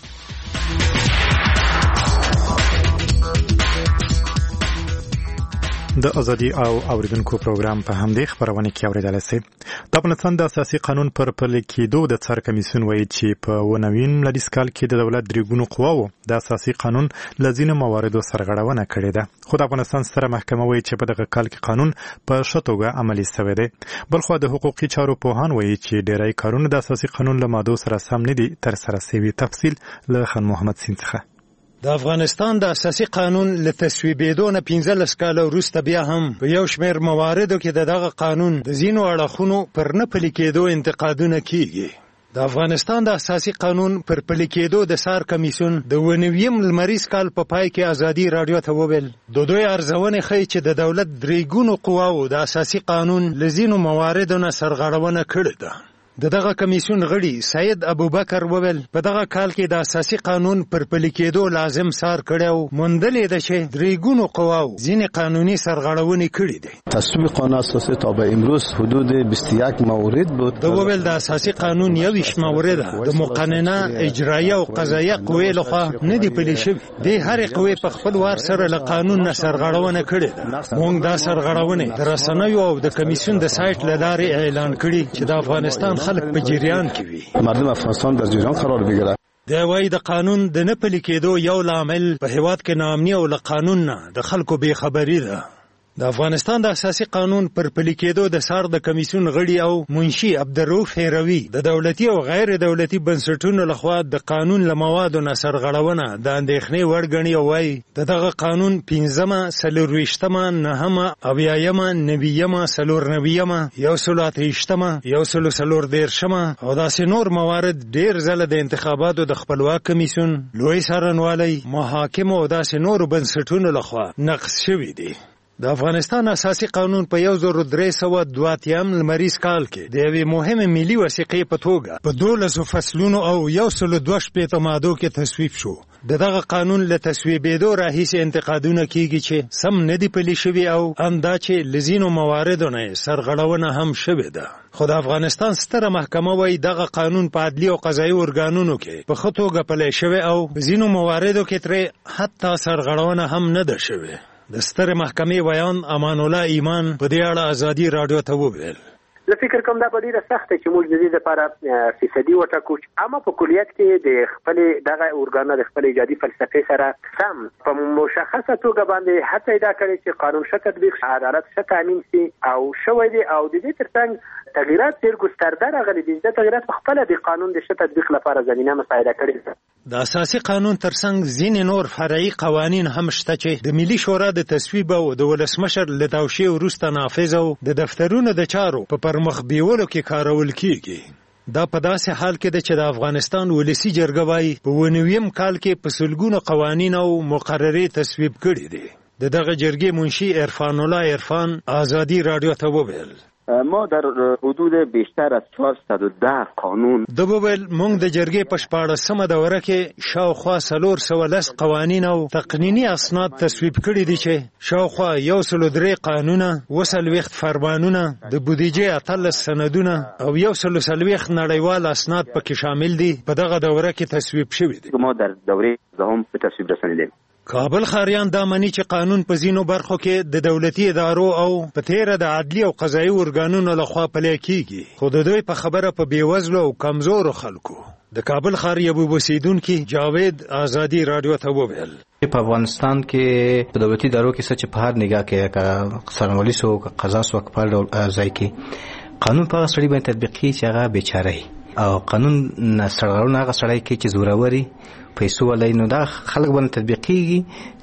د ازادي او اوریدونکو پروګرام په همدې خبرونه کې اوریدل سي. د افغانستان د اساسي قانون پر پلي کېدو د څار کمیسیون وایي چې په ونوین لدیس کال کې د دولت درېګونو قواو د اساسي قانون لزینو مواردو سرغړونه کړې ده. خو د افغانستان ستره محکمه وایي چې په دغه کال کې قانون په ښه توګه عملي شوی دی. بلخو د حقوقي چارو پوهان وایي چې ډېری کارونه د اساسي قانون له مادو سره سم نه دي ترسره شوي. تفصیل له خان محمد سین څخه. د افغانستان د اساسي قانون له تصویبېدو نه پنځلس کاله وروسته بیا هم په یو شمېر مواردو کې د دغه قانون د ځینو اړخونو پر نه پلي کېدو انتقادونه کېږي. د افغانستان د اساسي قانون پر پلي کېدو د څار کمیسیون د اووه نویم لمریز کال په پای کې ازادي راډیو ته وویل د دوی ارزونې ښیي چې د دولت درېګونو قواو د اساسي قانون له ځینو مواردو نه سرغړونه کړې ده. د دغه کمیسیون غړي سید ابوبکر وویل په دغه کال کې د اساسي قانون پر پلي کېدو لازم څار کړی او موندلې ده چې درېګونو قواو ځینې قانوني سرغړونې کړې دي. تصویب قانون اساسی تا به امروز حدود بیست و یک مورد بود. د وویل د اساسي قانون یویشت مورده د مقننه اجرایه او قضایه قوې لخوا نه دي پلي شوي. د هرې قوې په خپل وار سره له قانون نه سرغړونه کړې ده. موږ دا سرغړونې د رسنیو او د کمیسیون د سایټ له لارې اعلان کړي چې د افغانستان خلک په جریان کې وي. مردم افغانستان در جریان قرار بگیره. د وای د قانون د نه پلي کېدو یو لامل په هیواد کې ناامني او له قانون نه د خلکو بې خبري ده. د افغانستان د اساسي قانون پر پلي کېدو د سار د کمیسیون غړي او منشي عبدالرؤف هیروي د دولتي او غیر دولتي بنسټونو لخوا د قانون له موادو نه سرغړونه د اندېښنې وړ ګڼي او وایي د دغه قانون پنځمه څلرویشتمه نهمه اویایمه نویمه څلورنویمه یو سلو اته ویشتمه یو سلو څلور دېرشمه او داسې نور موارد ډېر ځله د انتخاباتو د خپلواک کمیسیون لوی څارنوالۍ محاکمو او داسې نورو بنسټونو لخوا نقض شوي دي. د افغانستان اساسي قانون په یو زر درې سوه دوه اتیایم لمریز کال کې د یوې مهمې ملي وثیقې په توګه په دولسو فصلونو او یو سلو دوه شپېته مادو کې تصویب شو. د دغه قانون له تصویبېدو راهیسې انتقادونه کیږي چې سم نه دي پلي شوي او همدا چې له ځینو مواردو نه یې سرغړونه هم شوې ده. خو د افغانستان ستره محکمه وایي دغه قانون په عدلي او قضایي ارګانونو کې په ښه توګه پلی شوی او په ځینو مواردو کې ترې حتی سرغړونه هم نه ده شوې. د ستر محکمې ویان امان الله ایمان په دې اړه ازادي رادیو ته وویل. زه فکر کوم دا به ډیره سخته چې موږ د دې لپاره فیصدي وټاکو چې اما په کلیت کې د خپلې دغه ارګانونه د خپل ایجادي فلسفې سره سم په مشخصه توګه باندې هڅه دا کړې چې قانون ښه تطبیق شي، عدالت ښه تامین شي او شوی دی او د دې ترڅنګ تغییرات ډېر ګسترده راغلي دي. د تغییرات په خپله د قانون د ښه تطبیق لپاره زمینه مساعده کړې ده. د اساسي قانون ترڅنګ ځینې نور فرعي قوانین هم شته چې د ملي شورا د تصویب او د ولسمشر له توشیح وروسته نافذ او د دفترونو د چارو په پرمخ بیولو کې کارول کیږي. دا په داسې حال کې ده چې د افغانستان ولسی جرګه وايي په اووه نویم کال کې په سلګونو قوانین او مقررې تصویب کړي دي. د دغه جرګې منشي عرفان الله عرفان ازادي رادیو ته وویل ما در حدود بیشتر از چهارصد و ده قانون د وویل موږ د جرګې په شپاړسمه دوره کې شاوخوا څلور سوه لس قوانین او تقنیني اسناد تصویب کړي دي چې شاوخوا یو سلو درې قانونه، اووه څلوېښت فرمانونه، د بودیجې اتلس سندونه او یو سلو څلوېښت نړیوال اسناد پکې شامل دي په دغه دوره کې تصویب شوي دي. ما در دوره دوم په تصویب رسانیدیم. کابل خاریان دا مني چې قانون په ځینو برخو کې د دولتي ادارو او په تیره د عدلي او قضایي ارګانونو لخوا پلی کیږي، خو د دوی په خبره په بېوزلو او کمزورو خلکو. د کابل ښار یو اوسیدونکي جاوید ازادي رادیو ته وویل په افغانستان کې په دولتي ادارو کې څه چې په هر نګاه کې که څارنوالي سو که قضا سو که په هر ډول ځای کې قانون په هغه سړي باندې تطبیقي چې هغه بېچاره او قانون سرغړونه هغه سړی کوي چې زوروري پیسو ولای نو دا خلک باندې تطبیقيږي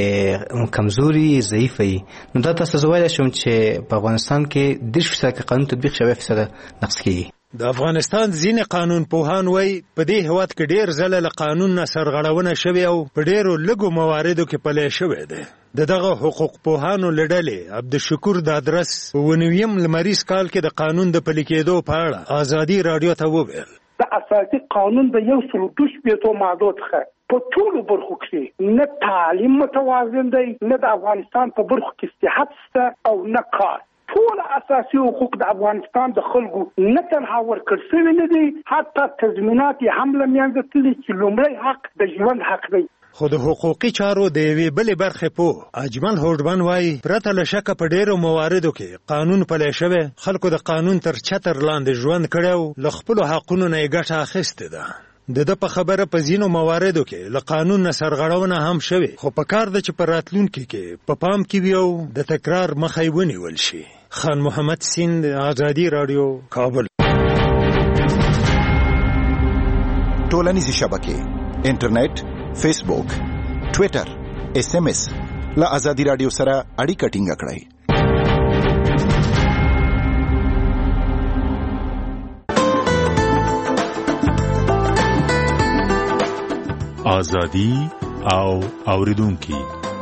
چې کمزوري ضعیف وي. نو دا تاسو زوایل شوم چې په افغانستان کې د فیصد قانون تطبیق شوی فیصد نقص کیږي. د افغانستان ځینې قانون پوهان وایي په دې هیواد کې ډېر ځله له قانون نه سرغړونه شوې او په ډېرو لږو مواردو کې پلی شوې ده. د دغه حقوق پوهانو له ډلې عبدالشکور دادرس په اووه نویم لمریز کال کې د قانون د پلي کېدو په اړه ازادي رادیو ته وویل د اساسي قانون د یو سلو دوه شپېتو مادو څخه په ټولو برخو کې نه تعلیم متوازن دی، نه د افغانستان په برخو کې صحت شته او نه کار. ټول اساسي حقوق د افغانستان د خلکو نه تنها ورکړل شوي نه دي، حتی تضمینات یې هم له منځه تللي چې لومړی حق د ژوند حق دی. خو د حقوقي چارو د یوې بلې برخې پوه اجمل هوډمن وایي پرته له شکه په ډېرو مواردو کې قانون پلی شوی، خلکو د قانون تر چتر لاندې ژوند کړی او له خپلو حقونو نه یې ګټه اخیستې ده. د ده په خبره په ځینو مواردو کې له قانون نه سرغړونه هم شوې، خو په کار ده چې په راتلونکي کې په پام کې وي او د تکرار مخه یې ونیول شي. خان محمد سیند، ازادي رادیو، کابل. ټولنیزې شبکې انټرنیټ، فیسبوک، ټویټر، ایس ایم ایس له ازادي رادیو سره اړیکه ټینګه کړئ. ازادي او اوریدونکي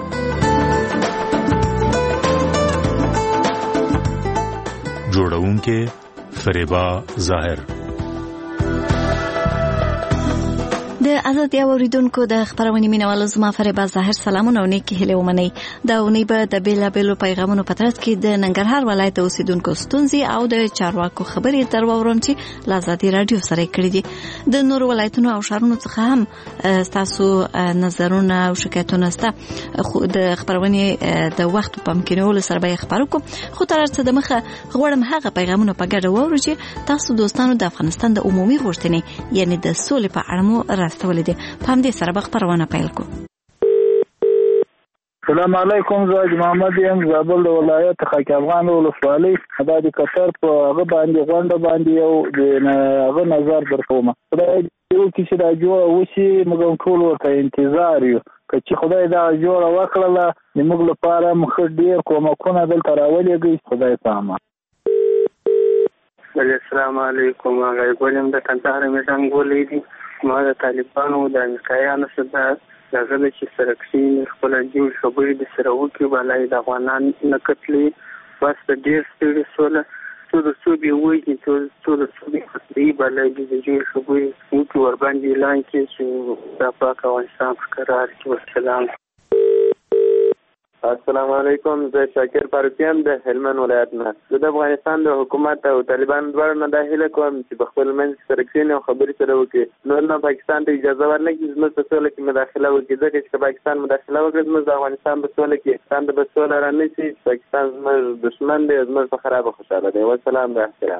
جوړونکي فریبا ظاهر. د ازادي اوریدونکو د خبرونې مینوالو زما فریبا ظاهر سلامونه او نیکی هیله ومنئ. دا اونۍ به د بیلابیلو پیغامونو په ترڅ کې د ننګرهار ولایت اوسیدونکو ستونزې او د چارواکو خبرې در واورم چې له ازادي رادیو سره کړي دي. د نورو ولایتونو او ښارونو څخه هم ستاسو نظرونه او شکایتونه سته، خو د خبرونې د وخت په امکانولو سره به خبرو کوم. خو تر څه د مخه غواړم هغه پیغامونه په ګډه واورو چې تاسو دوستانو د افغانستان د عمومي غوښتنې یعنی د سولې په اړه مو استولې دي. په همدې سره به خبرونه پیل کوو. السلام علیکم، زه محمد یم، زابل د ولایت خاک افغان ولسوالۍ. دا د قطر په هغه باندې غونډه باندې یو د هغه نظر درکوم. خدای دې وکړي چې دا جوړه وشي، موږ ټول ورته انتظار یو. که چې خدای دا جوړه وکړله د موږ لپاره مخ ډېر کومکونه دلته راولېږي. خدای په امان. السلام علیکم، هغه ګولم د کندهار میټنګ ولې دي ما د طالبانو د امریکایانو سره دغه چې سرکشین خپل جوړ خبرې د سره وکړي بالای د افغانان نه کتلې بس د ډیر ستړي سول څو د څو به وایي څو څو د څو به بالای د جوړ خبرې وکړي ور باندې اعلان کړي چې د پاک افغانستان قرار کې والسلام. السلام علیکم، زه شاکر فاروقیان د هلمند ولایت نه. زه د افغانستان د حکومت او طالبان دواړو نه دا هیله کوم چې په خپل منځ سره کښېني او خبرې سره وکړي. نور نه پاکستان ته اجازه ورنکړي زموږ په سوله کې مداخله وکړي، ځکه چې پاکستان مداخله وکړي زموږ د افغانستان په سوله کې پاکستان ته به سوله رانشي. پاکستان زموږ دښمن دی، زموږ په خرابه خوشحاله دی. والسلام د احترام.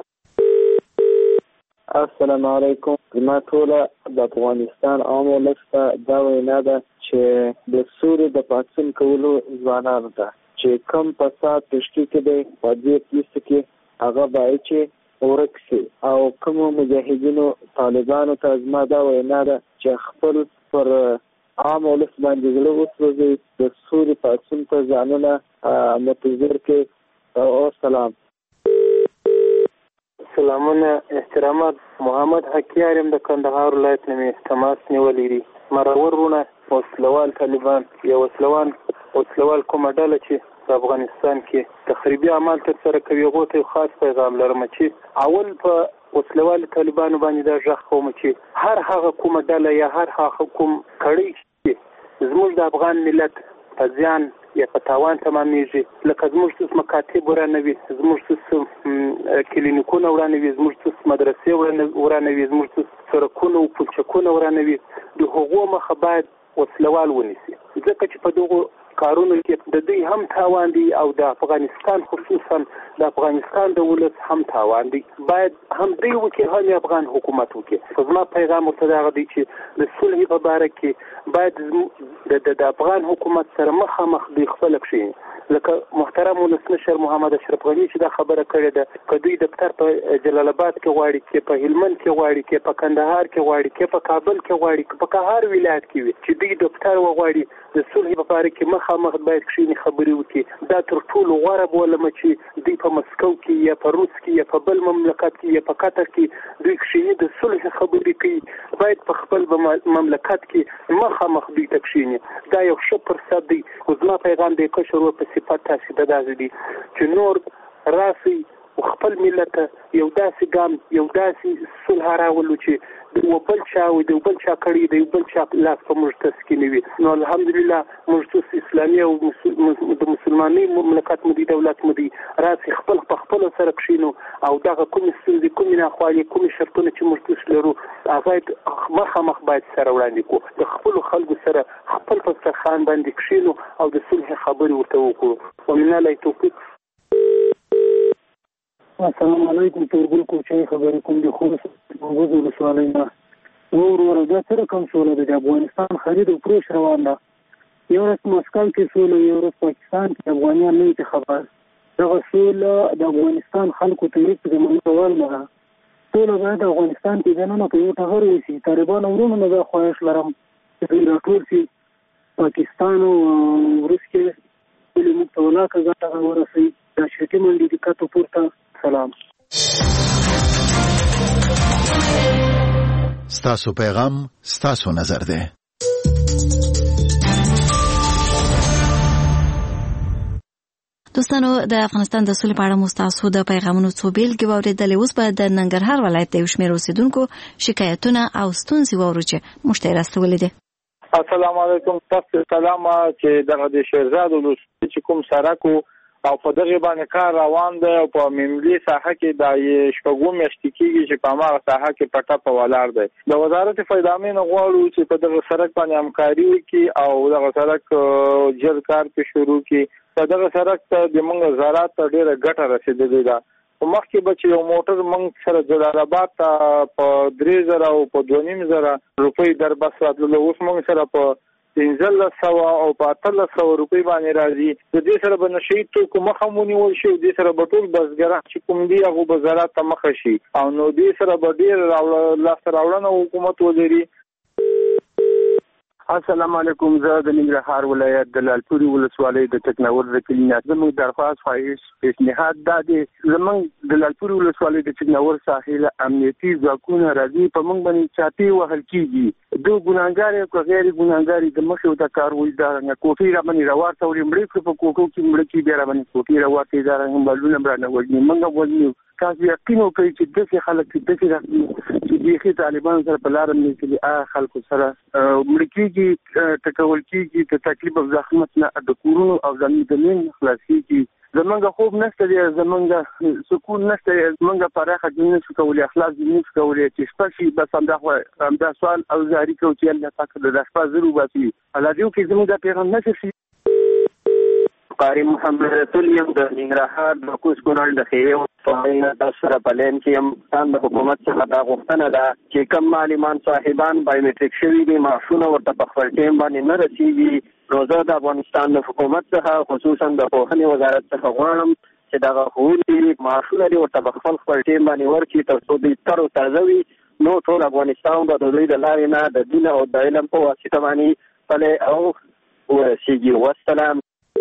السلام علیکم، زما ټوله د افغانستان عام ولس ته دا وینا ده چې د سوري د پاڅون کولو ځوانانو ته چې کم فساد تشکیل کې دی په دې کیسه کې هغه باید چې ورک شي، او کوم مجاهدینو طالبانو ته زما دا وینا ده چې خپل پر عام ولس باندې زړه وسوځي، د سوري پاڅون ته ځانونه متظر کړي. او سلام. سلامونه، احترامات. محمد حکیار یم د کندهار ولایت نه مې تماس نیولی دی. مرور ورونه وسلوال طالبان یا وسلوان وسلوال کومه ډله چې په افغانستان کې تخریبي اعمال ترسره کوي، هغو ته یو خاص پیغام لرم چې اول په وسلوال طالبانو باندې دا غږ کوم چې هر هغه کومه ډله یا هر هغه کوم کړی چې زموږ د افغان ملت په زیان یا په تاوان تمامیږي، لکه زموږ څه مکاتب ورانوي، زموږ څه کلینیکونه ورانوي، زموږ څه مدرسې ورانوي، زموږ څه سړکونه او پلچکونه ورانوي، د هغو مخه باید وسلوال ونیسي، ځکه چې په دغو کارونو کې د دوی هم تاوان دی او د افغانستان خصوصا د افغانستان د ولس هم تاوان دی. باید هم دوی وکړي هم افغان حکومت وکړي. خو زما پیغام ورته دغه دی چې د صلح په باره کې باید د افغان حکومت سره مخامخ دوی خپله کښېني، لکه محترم ولسمشر محمد اشرف غني چې دا خبره کړې ده، که دوی دفتر په جلال آباد کې غواړي، کې په هلمند کې غواړي، کې په کندهار کې غواړي، کې په کابل کې غواړي، که په کندهار ولایت کې وي چې دوی دفتر وغواړي د صلح په باره کې مخامخ باید کښېني خبرې وکړي. دا تر ټولو غوره بولم چې دوی په مسکو کې یا په روس کې یا په بل مملکت کې یا په قطر کې دوی کښېني د صلح خبرې کوي، باید په خپل مملکت کې مخامخ دوی ته کښېني. دا یو ښه فرصت دی. خو زما پیغام د کشر په صفت تاسې ته داسې دي چې نور راسئ خپل ملت یو داسې ګام یو داسې صلح راولو چې د یو بل چا وي، د یو بل چا کړي، د یو بل چا لاس په موږ تسکین وي. نو الحمدلله موږ اسلامي او د مسلمانۍ مملکت مو دي، دولت مو دي، راسئ خپل په خپلو سره کښېنو او دغه کومې ستونزې، کومې ناخوالې، کومې شرطونه چې موږ لرو هغه مخامخ باید سره وړاندې کړو، د خپلو خلکو سره خپل په دسترخوان باندې کښېنو او د صلح خبرې ورته وکړو. ومن الله توفیق. السلام علیکم، تورګل کوچۍ خبرې کوم د خوست وګړو ولسوالۍ نه. ور ور دا سره کوم سوله د افغانستان خرید او فروش روان ده. یو ورځ مسکو کې سوله، یو ورځ پاکستان کې افغانان نه خبر. دغه سوله د افغانستان خلکو ته یې د منځوال نه. سوله باید د افغانستان کې دنه په یو ټغر وسی. طالبان ورونو نه خواهش لرم چې راټول شي پاکستان او روس کې ولې موږ ته ولاکه ځای ورسي. دا شرکت منډي د کاتو پورته. سلام. ستاسو پیغام ستاسو نظر ده. دوستانو، د افغانستان د سولې په اړه مستاسو د پیغامونو څو بیلګې واورېدلې. اوس به د ننګرهار ولایت د یو شمېر اوسېدونکو شکایتونه او ستونزې واورو چې موږ ته یې راستولې دي. السلام علیکم. تاسو سلام چې دغه د شیرزاد ولسوالۍ چې کوم سړک او په دغه باندې کار روان دی او په ملي ساحه کې د شپږو میاشتې کېږي چې په هغه ساحه کې پټه په ولاړ دی. د وزارت فایدامین غواړو چې په دغه سړک باندې همکاري وکړي او دغه سړک جلد کار په شروع کړي. په دغه سړک ته د موږ زراعت ته ډېره ګټه رسېدلې ده. مخکې به چې یو موټر موږ سره جلال آباد ته په درې زره او په دوه نیم زره روپۍ در بس راتللو، اوس موږ سره په پنځلس سوه او په اتلس سوه روپۍ باندې راځي. د دې سره به نشه یي توکو مخه ونیول شي، دې سره به ټول بزګران چې کوم دي هغه به زراعت ته مخه شي او نو دې سره به ډېر لاسته راوړنه حکومت ولري. السلام علیکم. زه د ننګرهار ولایت د لالپورې ولسوالۍ د ټکناور د کلینه زموږ درخواست خواهش پیشنهاد دا دی، زموږ د لالپورې ولسوالۍ د ټکناور ساحل امنیتي ځواکونه راځي، په موږ باندې چاپی وهل کېږي، دو ګناهګار او غیر ګناهګار د مخې ته کاروي، دا کوټې را باندې راوړته ولې مړې کړو، په کوټو کې مړې کې بیا را باندې کوټې راوړته دا رنګ بلونه برانه وځي. موږ وځو تاسو یقین وکړئ چې دغه خلک چې دغه چې دغه طالبان سره په لار نه کې آ خلکو سره مړ کېږي، تکول کېږي، د تکلیف او زحمت نه د کورونو او زمینو خلاص کېږي. زمونږ خوب نشته دی، زمونږ سکون نشته، زمونږ پراخه دین نشو کولی، اخلاص دین نشو کولی چې شپه شي. بس همدا همدا سوال او زاری کوي چې الله پاک د شپه زرو باسي الله دې کې زموږ د پیغام نشي. قاری محمد رسول یم د ننګرهار د کوز کونړ د خیوې ولسوالۍ د سره په لین کې یم. تاسو د حکومت څخه دا غوښتنه ده چې کوم معلمان صاحبان بایومټریک شوي دي معاشونه ورته په خپل ټایم باندې نه رسیږي، نو زه د افغانستان د حکومت څخه خصوصا د پوهنې وزارت څخه غواړم چې دغه ښوونکي معاشونه دې ورته په خپل خپل ټایم باندې ورکړي تر څو دوی تر او تازه وي. نو ټول افغانستان به د دوی د لارې نه د دین او د علم په واسطه باندې پلی او ورسیږي. والسلام.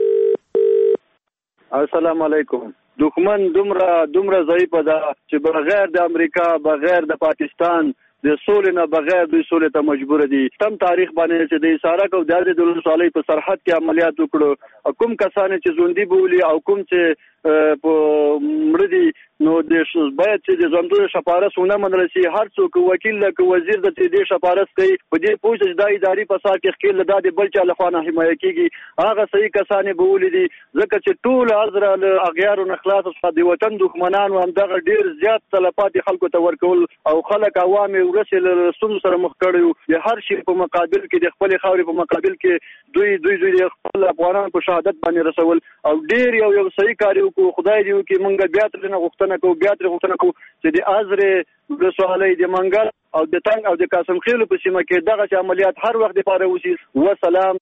السلام علیکم. دښمن دومره دومره ضعیفه ده چې بغیر د امریکا بغیر د پاکستان د سولې نه بغیر دوی سولې ته مجبور دي. تم تاریخ باندې چې د سارک او د ولسوالۍ په سرحد کې عملیات وکړو، کوم کسان چې ژوندي بولي او کوم چې په مړه دي، نو د باید چې د ژوندو شپارس ونه منل شي. هر څوک وکیل لکه وزیر د دې شپارس کوي په دې پوه چې د اداري فساد کې خپل د دې بل چا لخوا نه حمایت کیږي، هغه صحیح کسان بولي دي، ځکه چې ټول ازره له اغیارو نه خلاص شو. د وطن دښمنان هم دغه ډیر زیات تلفات خلکو ته ورکول او خلک عوام ورسل رسول سره مخ کړو. د هر شي په مقابل کې د خپل خاورې په مقابل کې دوی دوی دوی خپل افغانان په شهادت باندې رسول او ډیر یو یو صحیح کار وکړو. خدای دې وکړي موږ بیا تر نه غوښتنه کوو بیا تر غوښتنه کوو چې د ازره ولسوالۍ د منګل او د تنګ او د قاسم خیلو په سیمه کې دغه عملیات هر وخت لپاره وشي. وسلام.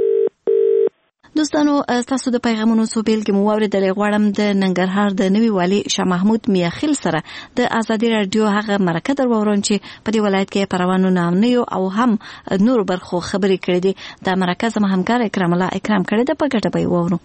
دوستانو تاسو د پیغامونو سو بیل کې مو اوریدلې، غواړم د ننګرهار د نوي والي شاه محمود میاخیل سره د ازادي رادیو هغه مرکه در وورون چې په دې ولایت کې پروانو نامنیو او هم نور برخو خبرې کړې دي. د مرکز هم همکار اکرام الله اکرام کړی د پګټه به وورو.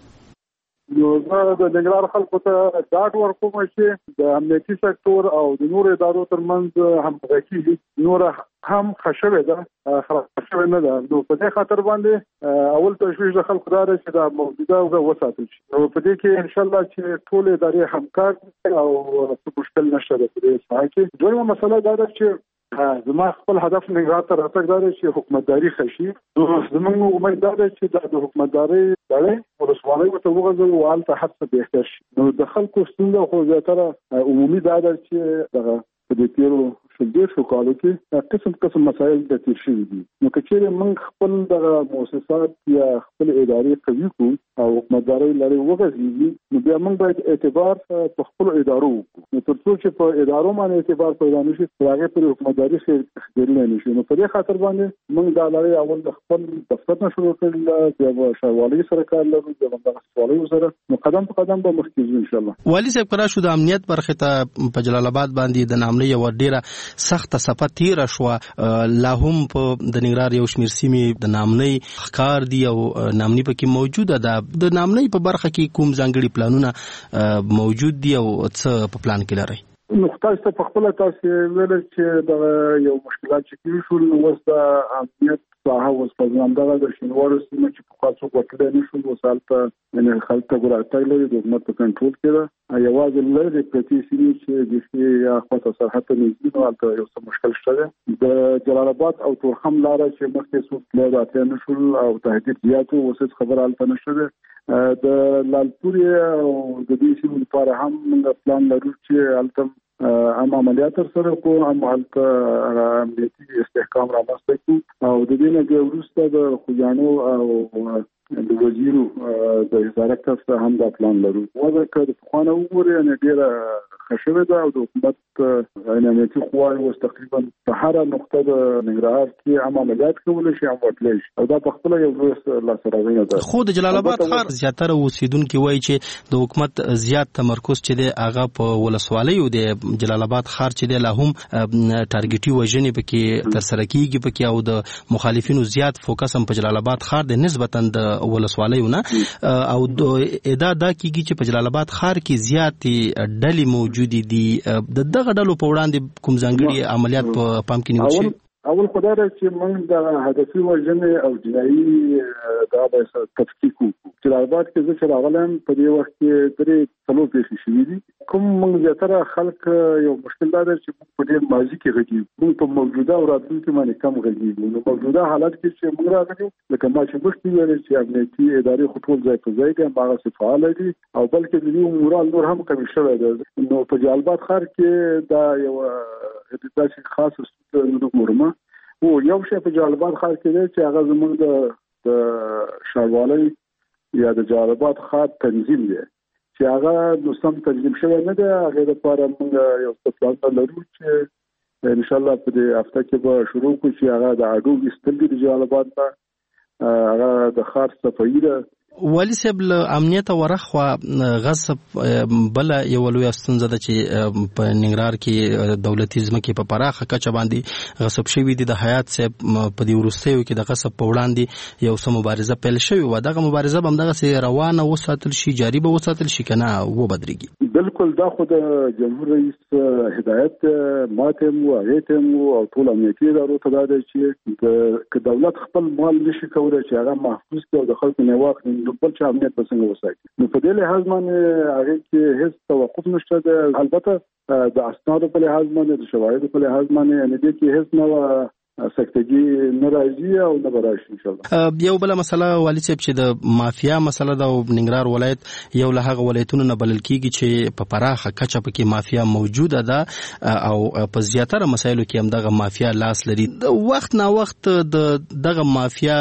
نو زه د ننګرهار خلکو ته ډاډ ورکوم چې د امنیتي سکتور او د نورو ادارو ترمنځ همغږي نور هم خښوي ده خښوي نه ده. نو په دې خاطر باندې اول تشویش د خلکو دار چې د موجوده وساتل شي. نو په دې کې ان شاء الله چې ټول ادارې همکار او مشکل نشته ده. په دې ساحه کې دویمه مسله دا ده چې زما خپل هدف ننګرهار ته راتګ دا دی چې حکومتداري خشي. زموږ امید دا دی چې د حکومتداري دړې ولسوالۍ ورته وغځوو او هلته هر څه بهتر شي. نو د خلکو ستونزه خو زیاتره عمومي دا ده چې دغه په دې تېرو شل دېرشو کالو کې قسم قسم مسایل د تېر شوي دي. نو که چېرې موږ خپل دغه مؤسسات یا خپل ادارې قوي کړو او حکومتدارۍ لړۍ وغځېږي، نو بیا موږ باید اعتبار په خپلو ادارو وکړو. نو تر څو چې په ادارو باندې اعتبار پیدا نه شي، په هغې پورې حکومتداري ښېرېدلی نه شي. نو په دې خاطر باندې موږ دا لړۍ اول د خپل دفتر نه شروع کړل، بیا به ښاروالۍ سره کار لرو، بیا به دغه ولسوالیو سره، نو قدم په قدم به مخکې ځو انشاءالله. والي صاحب، که راشو د امنیت برخې ته په جلال آباد باندې د نامنۍ یوه ډېره سخته څپه تېره شوه، لا هم په د ننګرهار یو شمېر سیمې د نامنۍ ښکار دي او نامنۍ پکې موجوده ده. د نامنۍ په برخه کې کوم ځانګړي پلانونه موجود دي او څه په پلان کې لرئ؟ نو تاسو ته په خپله تاسې ویل چې دغه یو مشکلات چې کېږي شول، نو اوس د امنیت ساحه اوس په همدغه د شینوارو سیمه چې پخوا څوک ورتلی نه شول، اوس هلته یعنې خلک ته ګوراتګ لري، د حکومت په کنټرول کې ده. یوازې لرې پرتې سیمې چې بیخي یا خواته سرحد ته نږدې نو هلته یو څه مشکل شته دی. د جلال آباد او تورخم لاره چې مخکې څوک تللی راتلی نه شول او تهدید زیات و، اوس هېڅ خبره هلته نشته دی. د لالپورې او د دې سیمو لپاره هم موږ پلان لرو چې هلته هم عملیات سره کوو، هم هلته امنیتي استحکام رامنځته کړو او د دې نه بیا وروسته د خوږیاڼو او د وزیرو د وزارت څخه هم دا پلان لرو. وضع که د پخوانه وګورئ یعنې ډېره ښه شوې ده او د حکومت امنیتي قواوې اوس تقریبا په هره نقطه د ننګرهار کې هم عملیات کولی شي هم وتلی شي او دا پخپله یو لوی لاسته راوړنه ده. خو د جلال آباد ښار زیاتره اوسېدونکي وایي چې د حکومت زیات تمرکز چې دی هغه په ولسوالیو دی. جلال آباد ښار چې دی لا هم ټارګټي وژنې پکې ترسره کېږي پکې او د مخالفینو زیات فوکس هم په جلال آباد ښار دی نسبتا د ولسوالیو نه او ادعا دا کېږي چې په جلال آباد ښار کې زیاتې ډلې موجودې دي. د دغه ډلو په وړاندې کوم ځانګړي عملیات په پام کې نیول شوي؟ اول خدای را چې موږ د هدفي وژنې او جنایي دا به تفکیک وکړو. جلال آباد کې زه چې راغلم په دې وخت کې درې څلور پېښې شوي دي. کوم موږ زیاتره خلک یو مشکل دا دی چې موږ په ډېر ماضي کې غږیږو، موږ په موجوده او راتلونکي باندې کم غږیږو. نو موجوده حالت کې چې موږ راغلي لکه ما چې مخکې ویل چې امنیتي ادارې خو ټول ځای په ځای دي، هماغسې فعاله دي او بلکې د دې مورال نور هم کمې شوی دی. نو په جلال آباد ښار کې دا یو داسې خاصه ستونزه نه ګورم. او یو شی په جلال آباد ښار کې دی چې هغه زموږ د ښاروالۍ یا د جلال آباد ښار تنظیم دی چې هغه نو سم تنظیم شوی نه دی. هغې دپاره موږ یو څه پلانونه لرو چې انشاءالله په دې هفته کې به شروع کړو چې هغه د اډو ایستل دي د جلال آباد نه، هغه د ښار صفایي ده. والي صاحب له امنیت ورخوا غصب بله یوه لویه ستونزه ده چې په ننګرهار کې دولتي ځمکې په پراخه کچه باندې غصب شوي دي. د حیات صاحب په دې وروستیو کې د غصب په وړاندې یو څه مبارزه پیل شوې وه. دغه مبارزه به همدغسې روانه وساتل شي، جاري به وساتل شي که نه وبدرېږي؟ بالکل دا خو د جمهور رئیس هدایت ماته مو هغې ته مو او ټول امنیتي ادارو ته دا دی چې که دولت خپل مال نشي کولی چې هغه محفوظ کړي او د خلکو نه واخلي نو بل چې امنیت به څنګه وساتي. نو په دې لحاظ باندې هغې کې هېڅ توقف نشته ده. البته د اسنادو په لحاظ باندې د شواهدو په لحاظ باندې یعنې دې کې هېڅ نه سکتګي نه راځي او نه به راشي انشاءالله. یو بله مسله والي صاحب چې د مافیا مسله ده او ننګرهار ولایت یو له هغه ولایتونو نه بلل کېږي چې په پراخه کچه پکې مافیا موجوده ده او په زیاتره مسایلو کې هم دغه مافیا لاس لري. د وخت نا وخت د دغه مافیا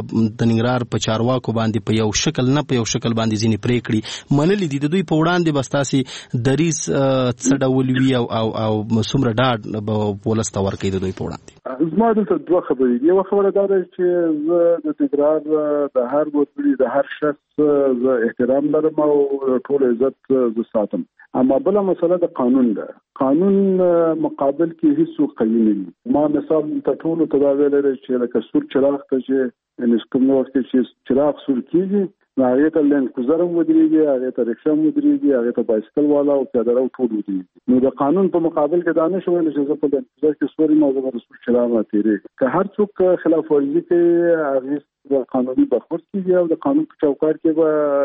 د ننګرهار په چارواکو باندې په یو شکل نه په یو شکل باندې ځینې پرېکړې منلي دي. د دوی په وړاندې به ستاسې دریځ څه ډول وي او او څومره ډاډ به ولس ته ورکوي د دوی په وړاندې؟ زما دلته دوه خبرې دي. یوه خبره دا ده چې زه د ننګرهار د هر وګړي د هر شخص زه احترام لرم او ټول عزت زه ساتم. اما بله مسله د قانون ده. قانون مقابل کې هیڅ قوي نه دي. ما مثال ته ټولو ته دا ویلی دی چې لکه سور چراغ ته چې کوم وخت چې چراغ سور کېږي نو هغې ته لینډ کروزر هم ودرېږي، هغې ته رکشه هم ودرېږي، هغې ته بایسکل والا او پیاده رو ټول ودرېږي. نو د قانون په مقابل کې دا نه شو ویلی چې زه په لینډ کروزر کې سور یم او زه به د سور چراغ نه تېرېږم. که هر څوک خلاف ورزي کوي هغې د قانوني برخورد کېږي او د قانون په چوکاټ کې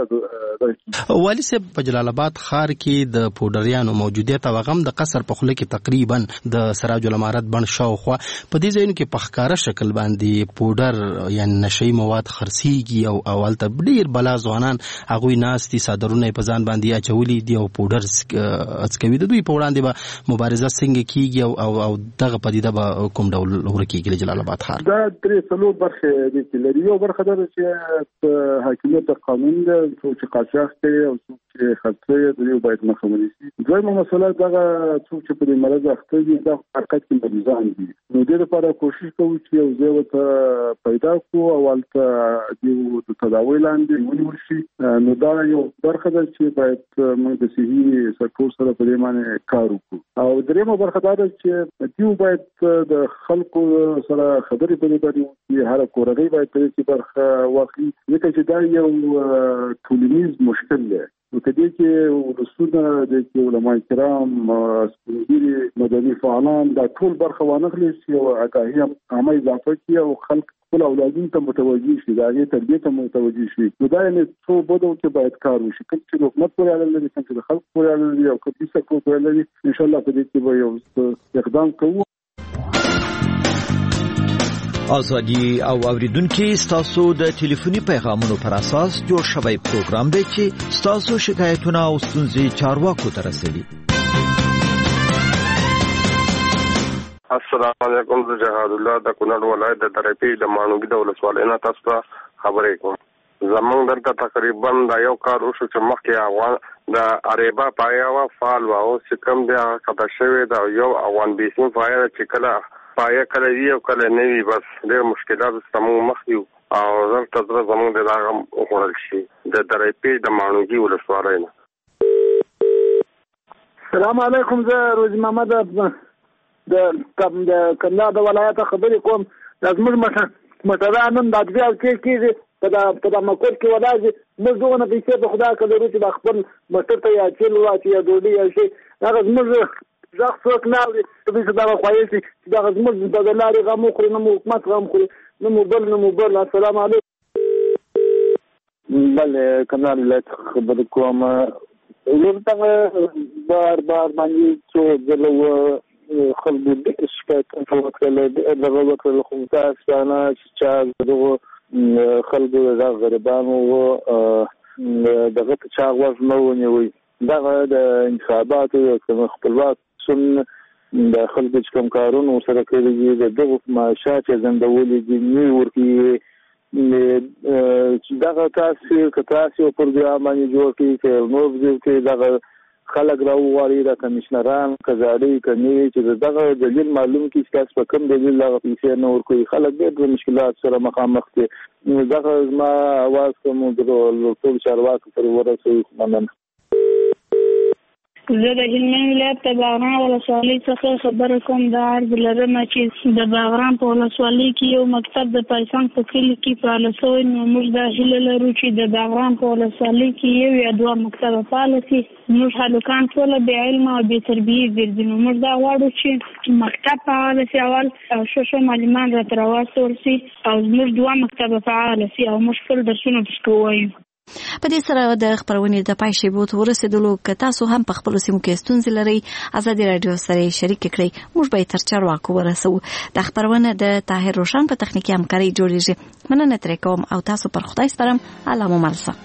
به. والي صاحب په جلال آباد ښار کې د پوډریانو موجودیت او هغه هم د قصر په خوله کې تقریبا د سراج الامارت بڼ شاوخوا په دې ځایونو کې په ښکاره شکل باندې پوډر یعنې نشهیي مواد خرڅېږي او او هلته ډېر بلا ځوانان هغوی ناست دي، څادرونه یې په ځان باندې اچولي دي او پوډر څکوي. د دوی په وړاندې به مبارزه څنګه کېږي او او دغه پدیده به کوم ډول ورکېږي د جلال آباد ښار؟ دا درې څلور برخې دي چې لري. یو برخه ده چې حاکمیت د قانون ده، څوک چې قاچاق کوي او څوک چې خرڅوي د دې باید مخه ونیسي. دویمه مسله دغه څوک چې په دې مرض اخته دي دا حرکت کې مریضان دي. نو دې لپاره کوشش کوو چې یو ځای ورته پیدا کړو او هلته د تداوۍ لاندې ونیول شي. نو دا یو برخه ده چې باید موږ د صحي سکتور سره په دې باندې کار وکړو. او دریمه برخه دا ده چې دوی باید د خلکو سره خبرې په دې باندې وکړي، هره کورنۍ باید په دې کې برخه واخلي، ځکه چې دا یو ټولنیز مشکل دی. نو که دې کې ولسونه دې کې علما کرام سپین ږیري مدني فعالان دا ټول برخه وانخلي چې یو آګاهي عامه اضافه کړي او خلک خپل اولادونو ته متوجه شي، د هغې تربیې ته متوجه شي. نو دا یعنې څو بدو کې باید کار وشي، کوم چې د حکومت پورې اړه لري، کوم چې د خلکو پورې اړه لري او کوم چې سکتور پورې لري. انشاءالله په دې کې به یو اقدام کوو. ازادي او اوریدونکو ستاسو د ټلیفوني پیغامونو پر اساس جوړ شوی پروګرام دی چې ستاسو شکایتونه او ستونزې چارواکو ته رسوي. السلام علیکم، زه جهاد الله د کونړ ولایت د درپی د مانوګي د ولسوالۍ نه تاسو ته خبرې کوم. زمونږ دلته تقریبا دا یو کار وشو چې مخکې افغان د اریبا پایا وا فعال و او چې کوم دی هغه قطع شوی دا یو افغان بیسین پایا چې کله پایا کله وی او کله نه وی بس ډېر مشکلات زموږ مخ یو او دلته زه زمونږ د هغه وخوړل شي د درې پی د مانوګي ولسوالۍ نه. السلام علیکم، زه روزي محمد د کندهار د ولایت خبرې کوم. د زموږ مټران نن د ادبیات کې کېږي په د مکور کې ولاځي موږ دغه پیسې د خدا که لرو چې د خپل موټر ته یا تیل واچي یا ډوډۍ یا شي هغه زموږ غږ څوک نه اوري چې دغه خوایي چې دغه زموږ د لارې غم وخوري، نه مو حکومت غم خوري، نه مو بل نه مو بل. السلام علیکم. بله کندهار ولایت خبرې کوم. ورته بار بار باندې څو ځله خلکو ډېر شکایت وکړل دغه وکړل خو تاسو نه چې دغه خلکو د غریبانو دغه په چا غوږ نه ونیوي. دغه د انتخاباتو خپلواک سن د خلکو چې کوم کارونه ورسره کړي دي د دغو معاشات یې ځنډولي دي نه ورکوي. دغه تاسو که تاسو پروګرام باندې جوړ کړي چې نور دې دغه خلک راوغواړي د کمشنران کزاړي کني چې دغه دلیل معلوم کی چې تاسو په کوم دلیل هغه پیسې نه ورکوي. خلک ډېر مشکلات سره مخامخ دي. دغه ما اواز کوم د ټول چارواکو پر ورسوي. مننه. زه د هلمند ولایت د باغران ولسوالۍ څخه خبره کوم. دا عرض لرم چې د باغران په ولسوالۍ کې یو مکتب د پایسان په کلي کې فعال شوی، نو موږ دا هیله لرو چې د باغران په ولسوالۍ کې یو یا دوه مکتبه فعال شي. موږ هلکان ټوله بې علمه او بې تربیې ګرځي، نو موږ دا غواړو چې مکتب فعال شي اول او ښه ښه معلمان راته راواستول شي او زموږ دوه مکتبه فعال شي او موږ خپل درسونه پکې ووایو. په دې سره د خبرونې د پای شیبو ته ورسېدلو. که تاسو هم په خپلو سیمو کې ستونزې لرئ ازادي راډیو سره شریک کړئ، موږ به یې تر چارواکو ورسوو. د خبرونه د طاهر روشن په تخنیکي همکارۍ جوړیږي. مننه ترې کوم او تاسو پر خدای سپارم. الله مو مل شه.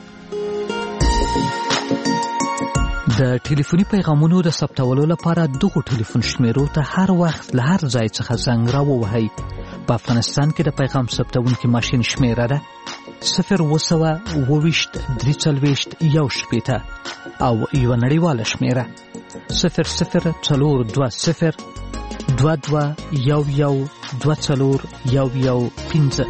د ټلیفوني پیغامونو د ثبتولو لپاره دغه ټلیفون شمیرو ته هر وخت له هر ځای څخه زنګ راووهئ. په افغانستان کې د پیغام ثبتونکي ماشین شمیره ده صفر اووه سوه اووه ویشت درې څلوېښت یو شپېته او یوه نړیواله شمیره صفر صفر څلور دوه صفر دوه دوه یو یو دوه څلور یو یو پنځه.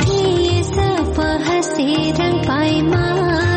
भी ये सफा हसी रंग पायमा